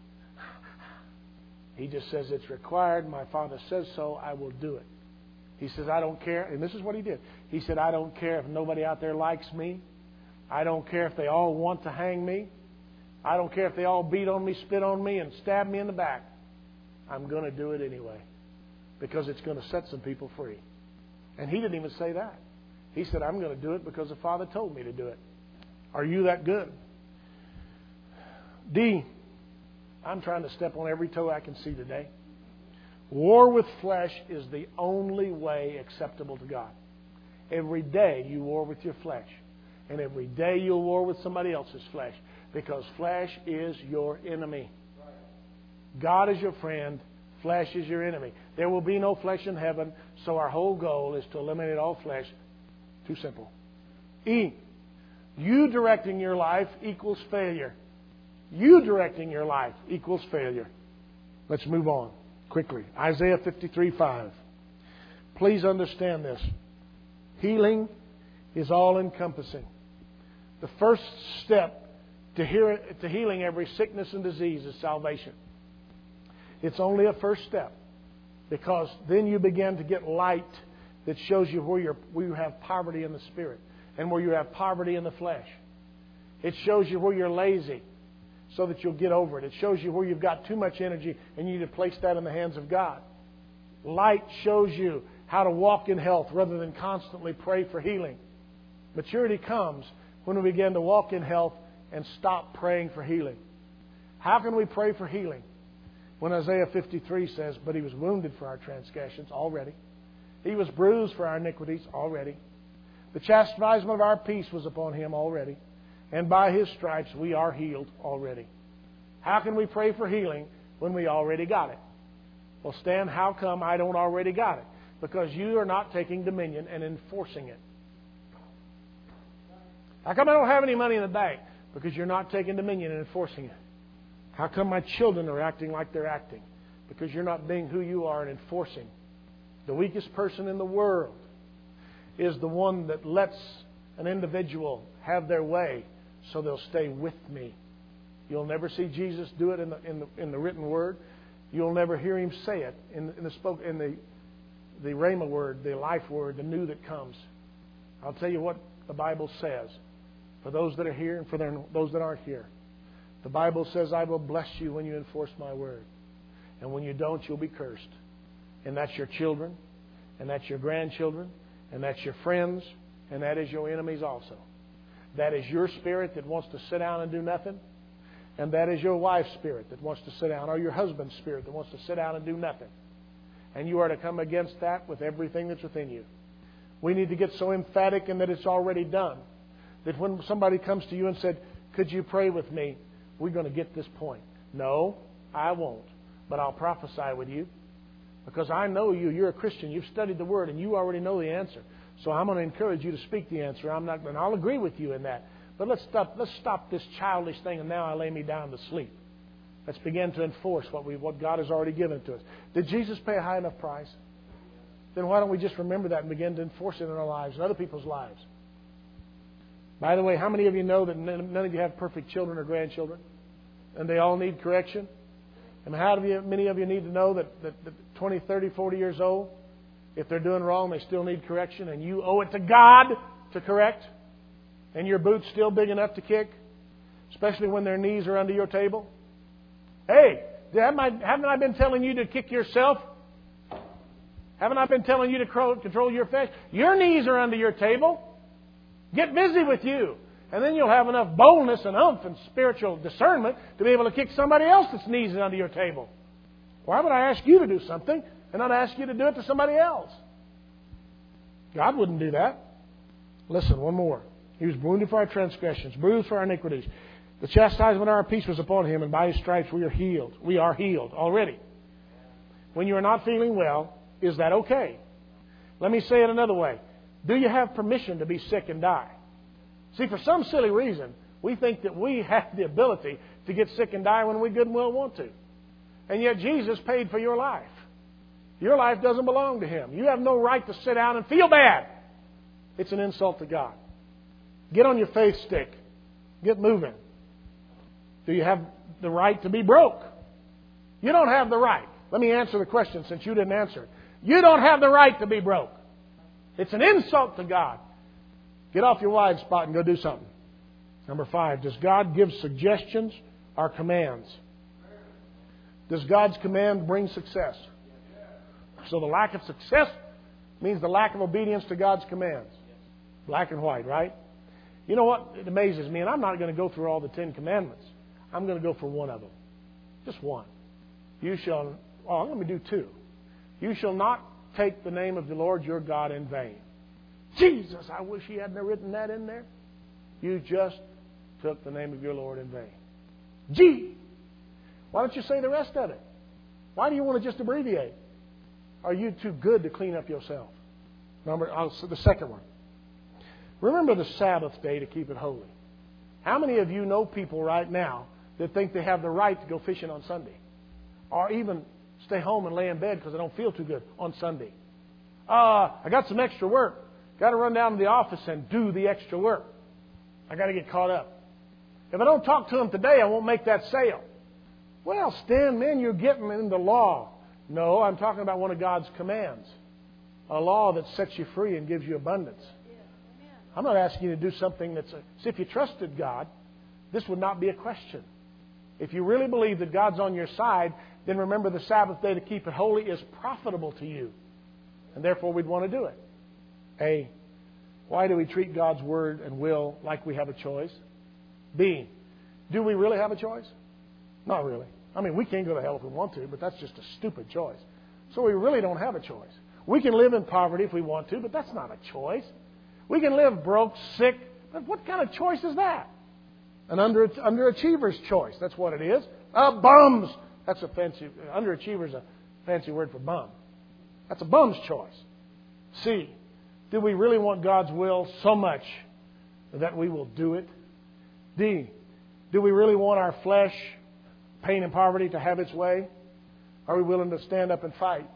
He just says it's required. My Father says so. I will do it. He says, I don't care. And this is what He did. He said, I don't care if nobody out there likes me. I don't care if they all want to hang me. I don't care if they all beat on me, spit on me, and stab me in the back. I'm going to do it anyway. Because it's going to set some people free. And He didn't even say that. He said, I'm going to do it because the Father told me to do it. Are you that good? D, I'm trying to step on every toe I can see today. War with flesh is the only way acceptable to God. Every day you war with your flesh. And every day you'll war with somebody else's flesh. Because flesh is your enemy. God is your friend. Flesh is your enemy. There will be no flesh in heaven. So our whole goal is to eliminate all flesh. Too simple. E, you directing your life equals failure. You directing your life equals failure. Let's move on quickly. Isaiah 53:5. Please understand this. Healing is all-encompassing. The first step to healing every sickness and disease is salvation. It's only a first step, because then you begin to get light that shows you where you have poverty in the spirit and where you have poverty in the flesh. It shows you where you're lazy so that you'll get over it. It shows you where you've got too much energy and you need to place that in the hands of God. Light shows you how to walk in health rather than constantly pray for healing. Maturity comes when we begin to walk in health and stop praying for healing. How can we pray for healing? When Isaiah 53 says, but He was wounded for our transgressions already. He was bruised for our iniquities already. The chastisement of our peace was upon Him already. And by His stripes we are healed already. How can we pray for healing when we already got it? Well, Stan, how come I don't already got it? Because you are not taking dominion and enforcing it. How come I don't have any money in the bank? Because you're not taking dominion and enforcing it. How come my children are acting like they're acting? Because you're not being who you are and enforcing. The weakest person in the world is the one that lets an individual have their way so they'll stay with me. You'll never see Jesus do it in the written word. You'll never hear Him say it in the Rhema word, the life word, the new that comes. I'll tell you what the Bible says. For those that are here and for those that aren't here. The Bible says, I will bless you when you enforce my word. And when you don't, you'll be cursed. And that's your children. And that's your grandchildren. And that's your friends. And that is your enemies also. That is your spirit that wants to sit down and do nothing. And that is your wife's spirit that wants to sit down. Or your husband's spirit that wants to sit down and do nothing. And you are to come against that with everything that's within you. We need to get so emphatic in that it's already done. That when somebody comes to you and said, could you pray with me? We're going to get this point. No, I won't. But I'll prophesy with you. Because I know you. You're a Christian. You've studied the Word and you already know the answer. So I'm going to encourage you to speak the answer. And I'll agree with you in that. But let's stop this childish thing and now I lay me down to sleep. Let's begin to enforce what God has already given to us. Did Jesus pay a high enough price? Then why don't we just remember that and begin to enforce it in our lives and other people's lives? By the way, how many of you know that none of you have perfect children or grandchildren? And they all need correction? And how many of you need to know that 20, 30, 40 years old, if they're doing wrong, they still need correction, and you owe it to God to correct? And your boot's still big enough to kick? especially when their knees are under your table? Hey, haven't I been telling you to kick yourself? Haven't I been telling you to control your flesh? Your knees are under your table. Get busy with you. And then you'll have enough boldness and oomph and spiritual discernment to be able to kick somebody else that's knees is under your table. Why would I ask you to do something and not ask you to do it to somebody else? God wouldn't do that. Listen, one more. He was wounded for our transgressions, bruised for our iniquities. The chastisement of our peace was upon Him, and by His stripes we are healed. We are healed already. When you are not feeling well, is that okay? Let me say it another way. Do you have permission to be sick and die? See, for some silly reason, we think that we have the ability to get sick and die when we good and well want to. And yet Jesus paid for your life. Your life doesn't belong to Him. You have no right to sit down and feel bad. It's an insult to God. Get on your faith stick. Get moving. Do you have the right to be broke? You don't have the right. Let me answer the question since you didn't answer it. You don't have the right to be broke. It's an insult to God. Get off your wide spot and go do something. Number 5, does God give suggestions or commands? Does God's command bring success? So the lack of success means the lack of obedience to God's commands. Black and white, right? You know what? It amazes me, and I'm not going to go through all the 10 commandments. I'm going to go for one of them. Just one. I'm going to do 2. You shall not take the name of the Lord your God in vain. Jesus, I wish He hadn't written that in there. You just took the name of your Lord in vain. Gee! Why don't you say the rest of it? Why do you want to just abbreviate? Are you too good to clean up yourself? The second one. Remember the Sabbath day to keep it holy. How many of you know people right now that think they have the right to go fishing on Sunday? Or even stay home and lay in bed because they don't feel too good on Sunday. I got some extra work. Got to run down to the office and do the extra work. I got to get caught up. If I don't talk to them today, I won't make that sale. Well, Stan, man, you're getting into law. No, I'm talking about one of God's commands. A law that sets you free and gives you abundance. I'm not asking you to do something that's... See, if you trusted God, this would not be a question. If you really believe that God's on your side, then remember the Sabbath day to keep it holy is profitable to you. And therefore we'd want to do it. A, why do we treat God's word and will like we have a choice? B, do we really have a choice? Not really. I mean, we can go to hell if we want to, but that's just a stupid choice. So we really don't have a choice. We can live in poverty if we want to, but that's not a choice. We can live broke, sick, but what kind of choice is that? An underachiever's choice. That's what it is. Bums. That's a fancy... Underachiever's a fancy word for bum. That's a bum's choice. C, do we really want God's will so much that we will do it? D, do we really want our flesh, pain and poverty to have its way? Are we willing to stand up and fight?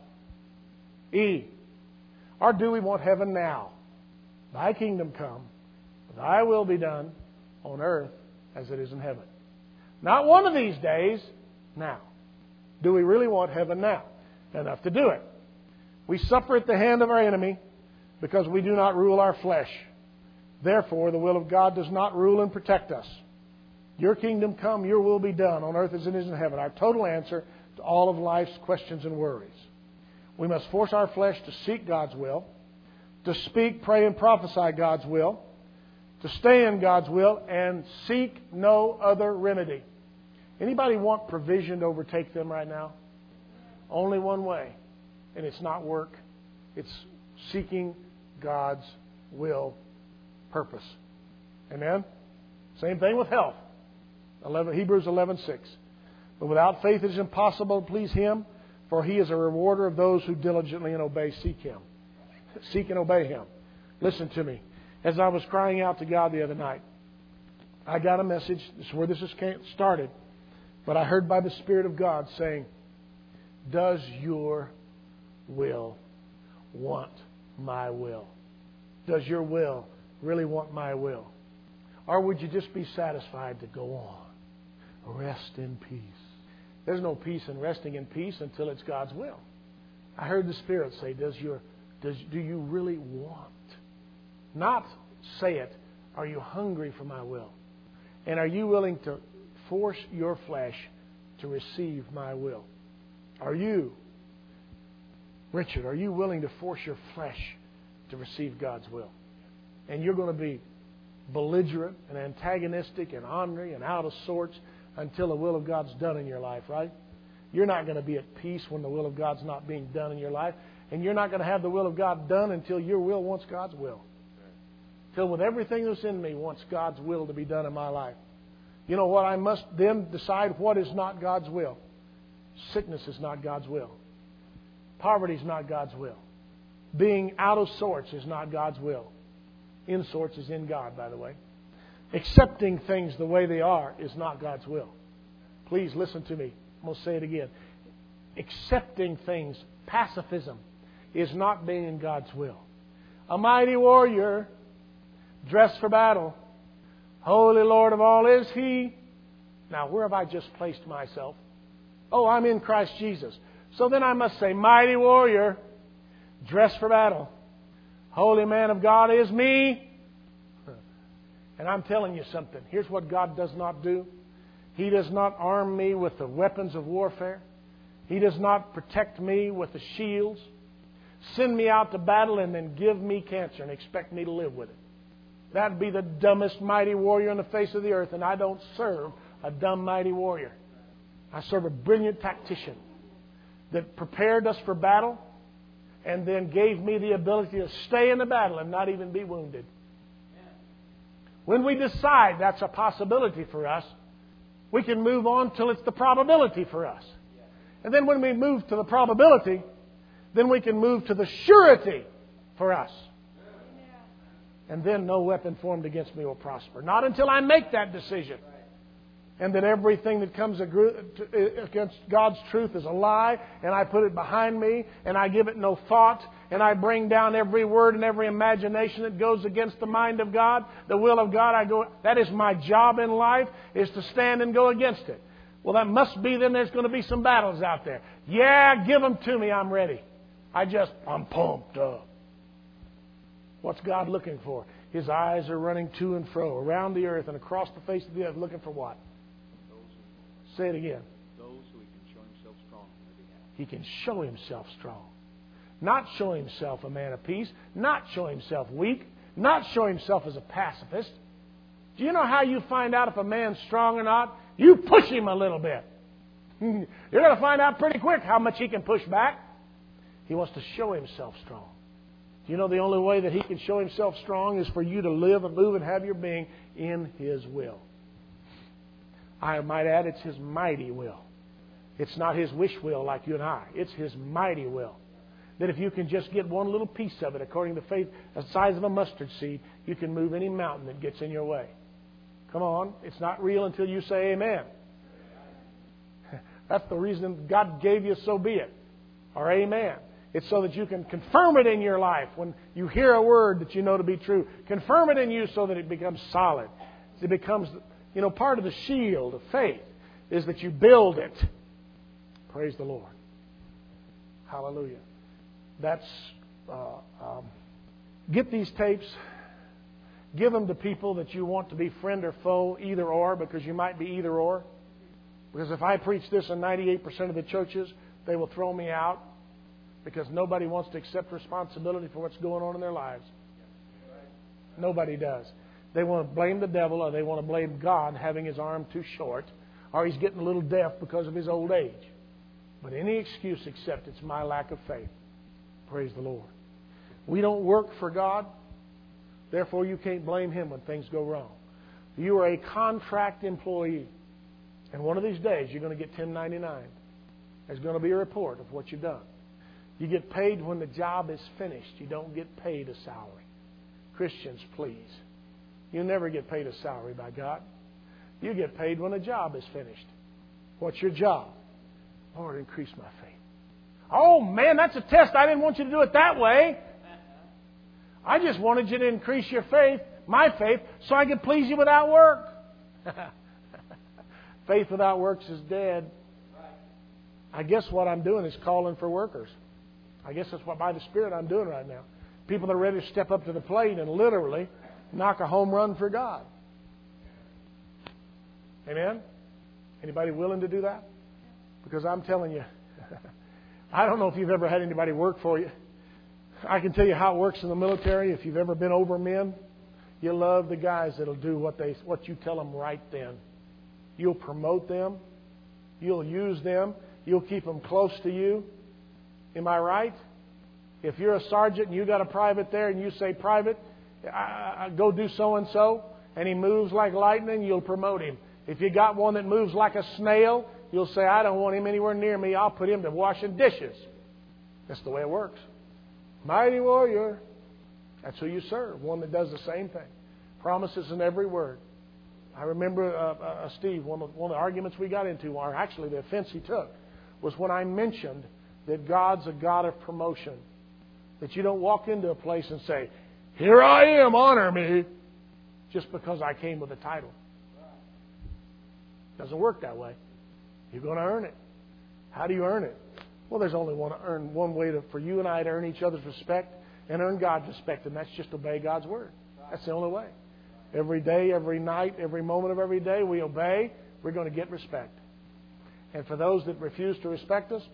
E, or do we want heaven now? Thy kingdom come, thy will be done on earth as it is in heaven. Not one of these days, now. Do we really want heaven now? Enough to do it. We suffer at the hand of our enemy because we do not rule our flesh. Therefore, the will of God does not rule and protect us. Your kingdom come, your will be done on earth as it is in heaven. Our total answer to all of life's questions and worries. We must force our flesh to seek God's will, to speak, pray, and prophesy God's will, to stay in God's will, and seek no other remedy. Anybody want provision to overtake them right now? Only one way, and it's not work. It's seeking God's will, purpose. Amen? Same thing with health. Hebrews 11:6. But without faith it is impossible to please Him, for He is a rewarder of those who diligently and seek Him. Seek and obey Him. Listen to me. As I was crying out to God the other night, I got a message. This is where this started. But I heard by the Spirit of God saying, does your will want my will? Does your will really want my will? Or would you just be satisfied to go on? Rest in peace. There's no peace in resting in peace until it's God's will. I heard the Spirit say, do you really want? Not say it, are you hungry for my will? And are you willing to force your flesh to receive my will? Are you, Richard, are you willing to force your flesh to receive God's will? And you're going to be belligerent and antagonistic and ornery and out of sorts until the will of God's done in your life, right? You're not going to be at peace when the will of God's not being done in your life. And you're not going to have the will of God done until your will wants God's will. Till with everything that's in me wants God's will to be done in my life. You know what? I must then decide what is not God's will. Sickness is not God's will. Poverty is not God's will. Being out of sorts is not God's will. In sorts is in God, by the way. Accepting things the way they are is not God's will. Please listen to me. I'm going to say it again. Accepting things, pacifism, is not being in God's will. A mighty warrior, dressed for battle, Holy Lord of all is He. Now, where have I just placed myself? Oh, I'm in Christ Jesus. So then I must say, mighty warrior, dressed for battle, holy man of God is me. And I'm telling you something. Here's what God does not do. He does not arm me with the weapons of warfare. He does not protect me with the shields. Send me out to battle and then give me cancer and expect me to live with it. That'd be the dumbest mighty warrior on the face of the earth. And I don't serve a dumb mighty warrior. I serve a brilliant tactician that prepared us for battle and then gave me the ability to stay in the battle and not even be wounded. When we decide that's a possibility for us, we can move on till it's the probability for us. And then when we move to the probability, then we can move to the surety for us. And then no weapon formed against me will prosper. Not until I make that decision. And that everything that comes against God's truth is a lie, and I put it behind me, and I give it no thought, and I bring down every word and every imagination that goes against the mind of God, the will of God. That is my job in life, is to stand and go against it. Well, that must be then there's going to be some battles out there. Yeah, give them to me, I'm ready. I'm pumped up. What's God looking for? His eyes are running to and fro around the earth and across the face of the earth, looking for what? Say it again. Those who He can show Himself strong on their behalf. He can show Himself strong. Not show Himself a man of peace. Not show Himself weak. Not show Himself as a pacifist. Do you know how you find out if a man's strong or not? You push him a little bit. You're going to find out pretty quick how much he can push back. He wants to show Himself strong. Do you know the only way that He can show Himself strong is for you to live and move and have your being in His will? I might add, it's His mighty will. It's not His wish will like you and I. It's His mighty will. That if you can just get one little piece of it, according to faith, the size of a mustard seed, you can move any mountain that gets in your way. Come on. It's not real until you say amen. That's the reason God gave you so be it. Or amen. It's so that you can confirm it in your life when you hear a word that you know to be true. Confirm it in you so that it becomes solid. It becomes, part of the shield of faith is that you build it. Praise the Lord. Hallelujah. That's, get these tapes. Give them to people that you want to be friend or foe, either or, because you might be either or. Because if I preach this in 98% of the churches, they will throw me out because nobody wants to accept responsibility for what's going on in their lives. Nobody does. They want to blame the devil, or they want to blame God having His arm too short, or He's getting a little deaf because of His old age. But any excuse except it's my lack of faith. Praise the Lord. We don't work for God. Therefore, you can't blame Him when things go wrong. You are a contract employee. And one of these days, you're going to get 1099. There's going to be a report of what you've done. You get paid when the job is finished. You don't get paid a salary. Christians, please. You never get paid a salary by God. You get paid when a job is finished. What's your job? Lord, increase my faith. Oh, man, that's a test. I didn't want you to do it that way. I just wanted you to increase your faith, my faith, so I could please you without work. Faith without works is dead. I guess what I'm doing is calling for workers. I guess that's what by the Spirit I'm doing right now. People that are ready to step up to the plate and literally knock a home run for God. Amen? Anybody willing to do that? Because I'm telling you, I don't know if you've ever had anybody work for you. I can tell you how it works in the military. If you've ever been over men, you love the guys that'll do what you tell them right then. You'll promote them. You'll use them. You'll keep them close to you. Am I right? If you're a sergeant and you got a private there and you say, "Private, go do so-and-so," and he moves like lightning, you'll promote him. If you got one that moves like a snail, you'll say, "I don't want him anywhere near me. I'll put him to washing dishes." That's the way it works. Mighty warrior. That's who you serve. One that does the same thing. Promises in every word. I remember Steve, one of the arguments we got into, or actually the offense he took, was when I mentioned that God's a God of promotion. That you don't walk into a place and say, "Here I am, honor me," just because I came with a title. It doesn't work that way. You're going to earn it. How do you earn it? Well, there's only one way for you and I to earn each other's respect and earn God's respect, and that's just obey God's Word. That's the only way. Every day, every night, every moment of every day, we obey, we're going to get respect. And for those that refuse to respect us,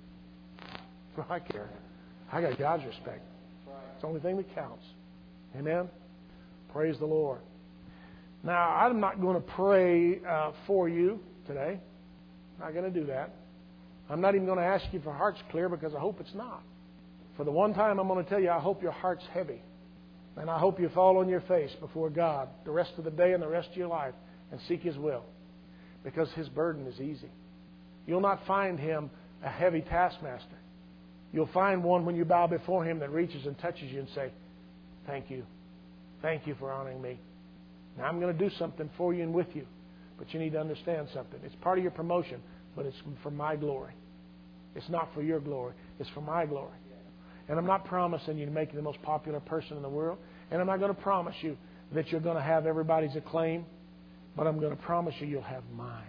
I care. I got God's respect. It's the only thing that counts. Amen? Praise the Lord. Now, I'm not going to pray for you today. I'm not going to do that. I'm not even going to ask you if your heart's clear, because I hope it's not. For the one time I'm going to tell you, I hope your heart's heavy. And I hope you fall on your face before God the rest of the day and the rest of your life and seek His will. Because His burden is easy. You'll not find Him a heavy taskmaster. You'll find one when you bow before Him that reaches and touches you and say, "Thank you. Thank you for honoring me. Now I'm going to do something for you and with you. But you need to understand something. It's part of your promotion, but it's for my glory. It's not for your glory. It's for my glory. And I'm not promising you to make you the most popular person in the world. And I'm not going to promise you that you're going to have everybody's acclaim. But I'm going to promise you you'll have mine.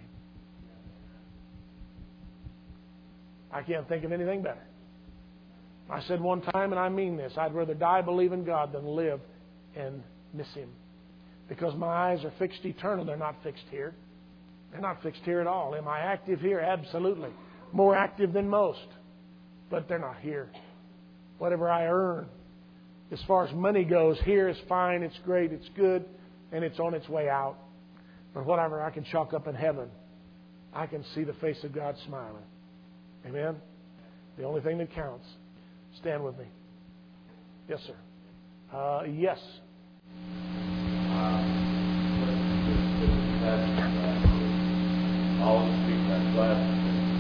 I can't think of anything better. I said one time, and I mean this, I'd rather die believing God than live and miss Him. Because my eyes are fixed eternal. They're not fixed here. They're not fixed here at all. Am I active here? Absolutely. More active than most. But they're not here. Whatever I earn, as far as money goes, here is fine, it's great, it's good, and it's on its way out. But whatever I can chalk up in heaven, I can see the face of God smiling. Amen? The only thing that counts. Stand with me. Yes, sir. Yes. All the speak that class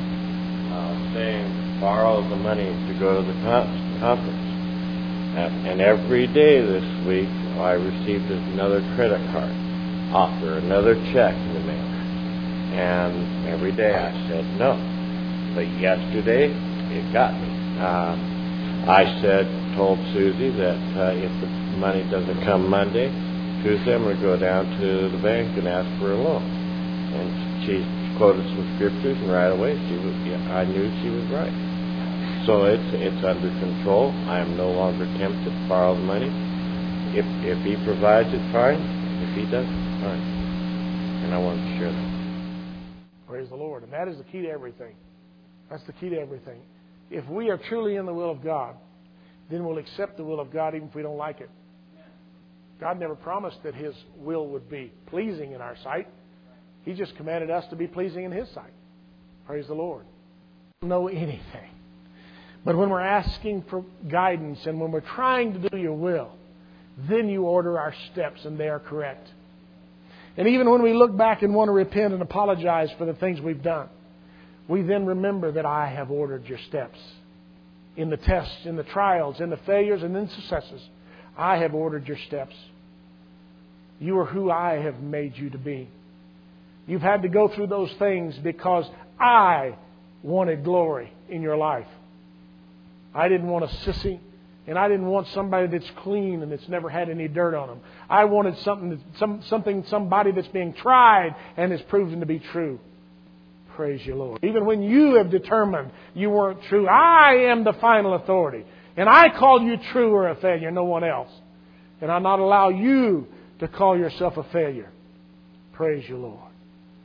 saying borrow the money to go to the conference. And every day this week I received another credit card offer, another check in the mail. And every day I said no. But yesterday it got me. I told Susie that if the money doesn't come Monday, Tuesday I'm going to go down to the bank and ask for a loan. And she quoted some scriptures, and right away I knew she was right. So it's under control. I am no longer tempted to borrow the money. If He provides it, fine. If He doesn't, fine. And I wanted to share that. Praise the Lord. And that is the key to everything. That's the key to everything. If we are truly in the will of God, then we'll accept the will of God even if we don't like it. God never promised that His will would be pleasing in our sight. He just commanded us to be pleasing in His sight. Praise the Lord. Know anything. But when we're asking for guidance and when we're trying to do your will, then you order our steps and they are correct. And even when we look back and want to repent and apologize for the things we've done, we then remember that I have ordered your steps. In the tests, in the trials, in the failures, and in the successes, I have ordered your steps. You are who I have made you to be. You've had to go through those things because I wanted glory in your life. I didn't want a sissy, and I didn't want somebody that's clean and that's never had any dirt on them. I wanted somebody that's being tried and is proven to be true. Praise you, Lord. Even when you have determined you weren't true, I am the final authority. And I call you true or a failure, no one else. And I'll not allow you to call yourself a failure. Praise you, Lord.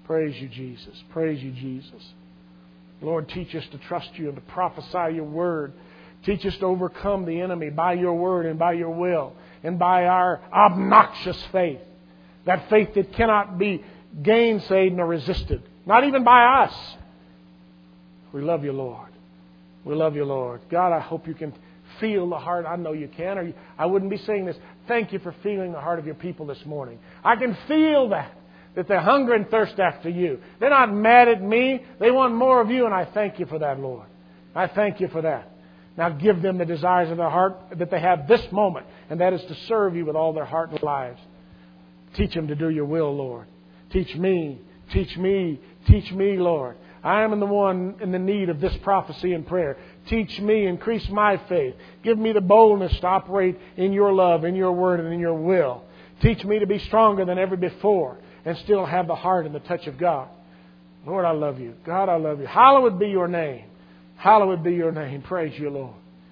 Praise you, Jesus. Praise you, Jesus. Lord, teach us to trust you and to prophesy your word. Teach us to overcome the enemy by your word and by your will and by our obnoxious faith. That faith that cannot be gainsaid nor resisted. Not even by us. We love you, Lord. We love you, Lord. God, I hope you can feel the heart. I know you can. Or I wouldn't be saying this. Thank you for feeling the heart of your people this morning. I can feel that they hunger and thirst after you. They're not mad at me. They want more of you, and I thank you for that, Lord. I thank you for that. Now give them the desires of their heart that they have this moment, and that is to serve you with all their heart and lives. Teach them to do your will, Lord. Teach me, Lord. I am the one in the need of this prophecy and prayer. Teach me, increase my faith. Give me the boldness to operate in your love, in your word, and in your will. Teach me to be stronger than ever before and still have the heart and the touch of God. Lord, I love you. God, I love you. Hallowed be your name. Hallowed be your name. Praise you, Lord.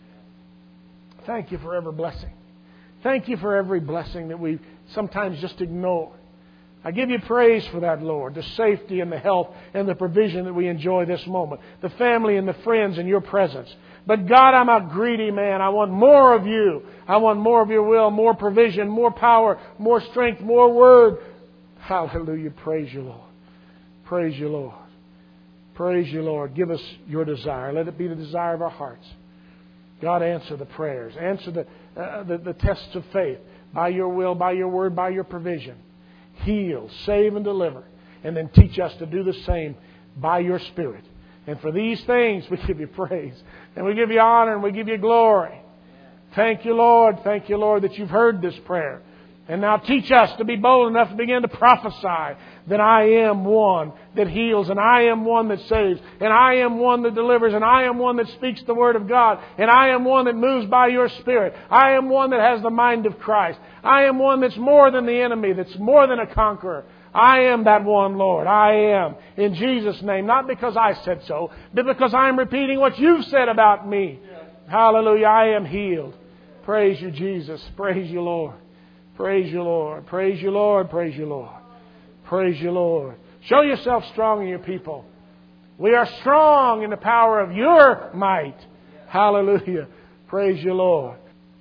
Thank you for every blessing. Thank you for every blessing that we sometimes just ignore. I give you praise for that, Lord. The safety and the health and the provision that we enjoy this moment. The family and the friends in your presence. But God, I'm a greedy man. I want more of you. I want more of your will, more provision, more power, more strength, more word. Hallelujah. Praise you, Lord. Praise you, Lord. Praise you, Lord. Give us your desire. Let it be the desire of our hearts. God, answer the prayers. Answer the tests of faith by your will, by your word, by your provision. Heal, save, and deliver. And then teach us to do the same by your Spirit. And for these things, we give you praise. And we give you honor and we give you glory. Thank you, Lord. Thank you, Lord, that you've heard this prayer. And now teach us to be bold enough to begin to prophesy that I am one that heals, and I am one that saves, and I am one that delivers, and I am one that speaks the Word of God, and I am one that moves by your Spirit. I am one that has the mind of Christ. I am one that's more than the enemy, that's more than a conqueror. I am that one, Lord. I am. In Jesus' name. Not because I said so, but because I am repeating what you've said about me. Hallelujah. I am healed. Praise you, Jesus. Praise you, Lord. Praise you, Lord. Praise you, Lord. Praise you, Lord. Praise you, Lord. Show yourself strong in your people. We are strong in the power of your might. Hallelujah. Praise you, Lord.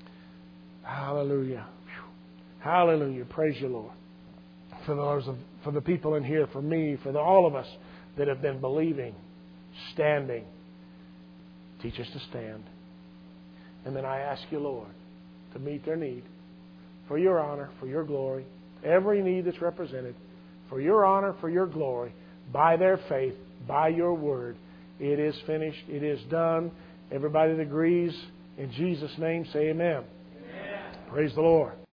Hallelujah. Hallelujah. Praise you, Lord. For the people in here, for me, for all of us that have been believing, standing. Teach us to stand. And then I ask you, Lord, to meet their need. For your honor, for your glory, every need that's represented, for your honor, for your glory, by their faith, by your word. It is finished. It is done. Everybody that agrees, in Jesus' name, say amen. Amen. Praise the Lord.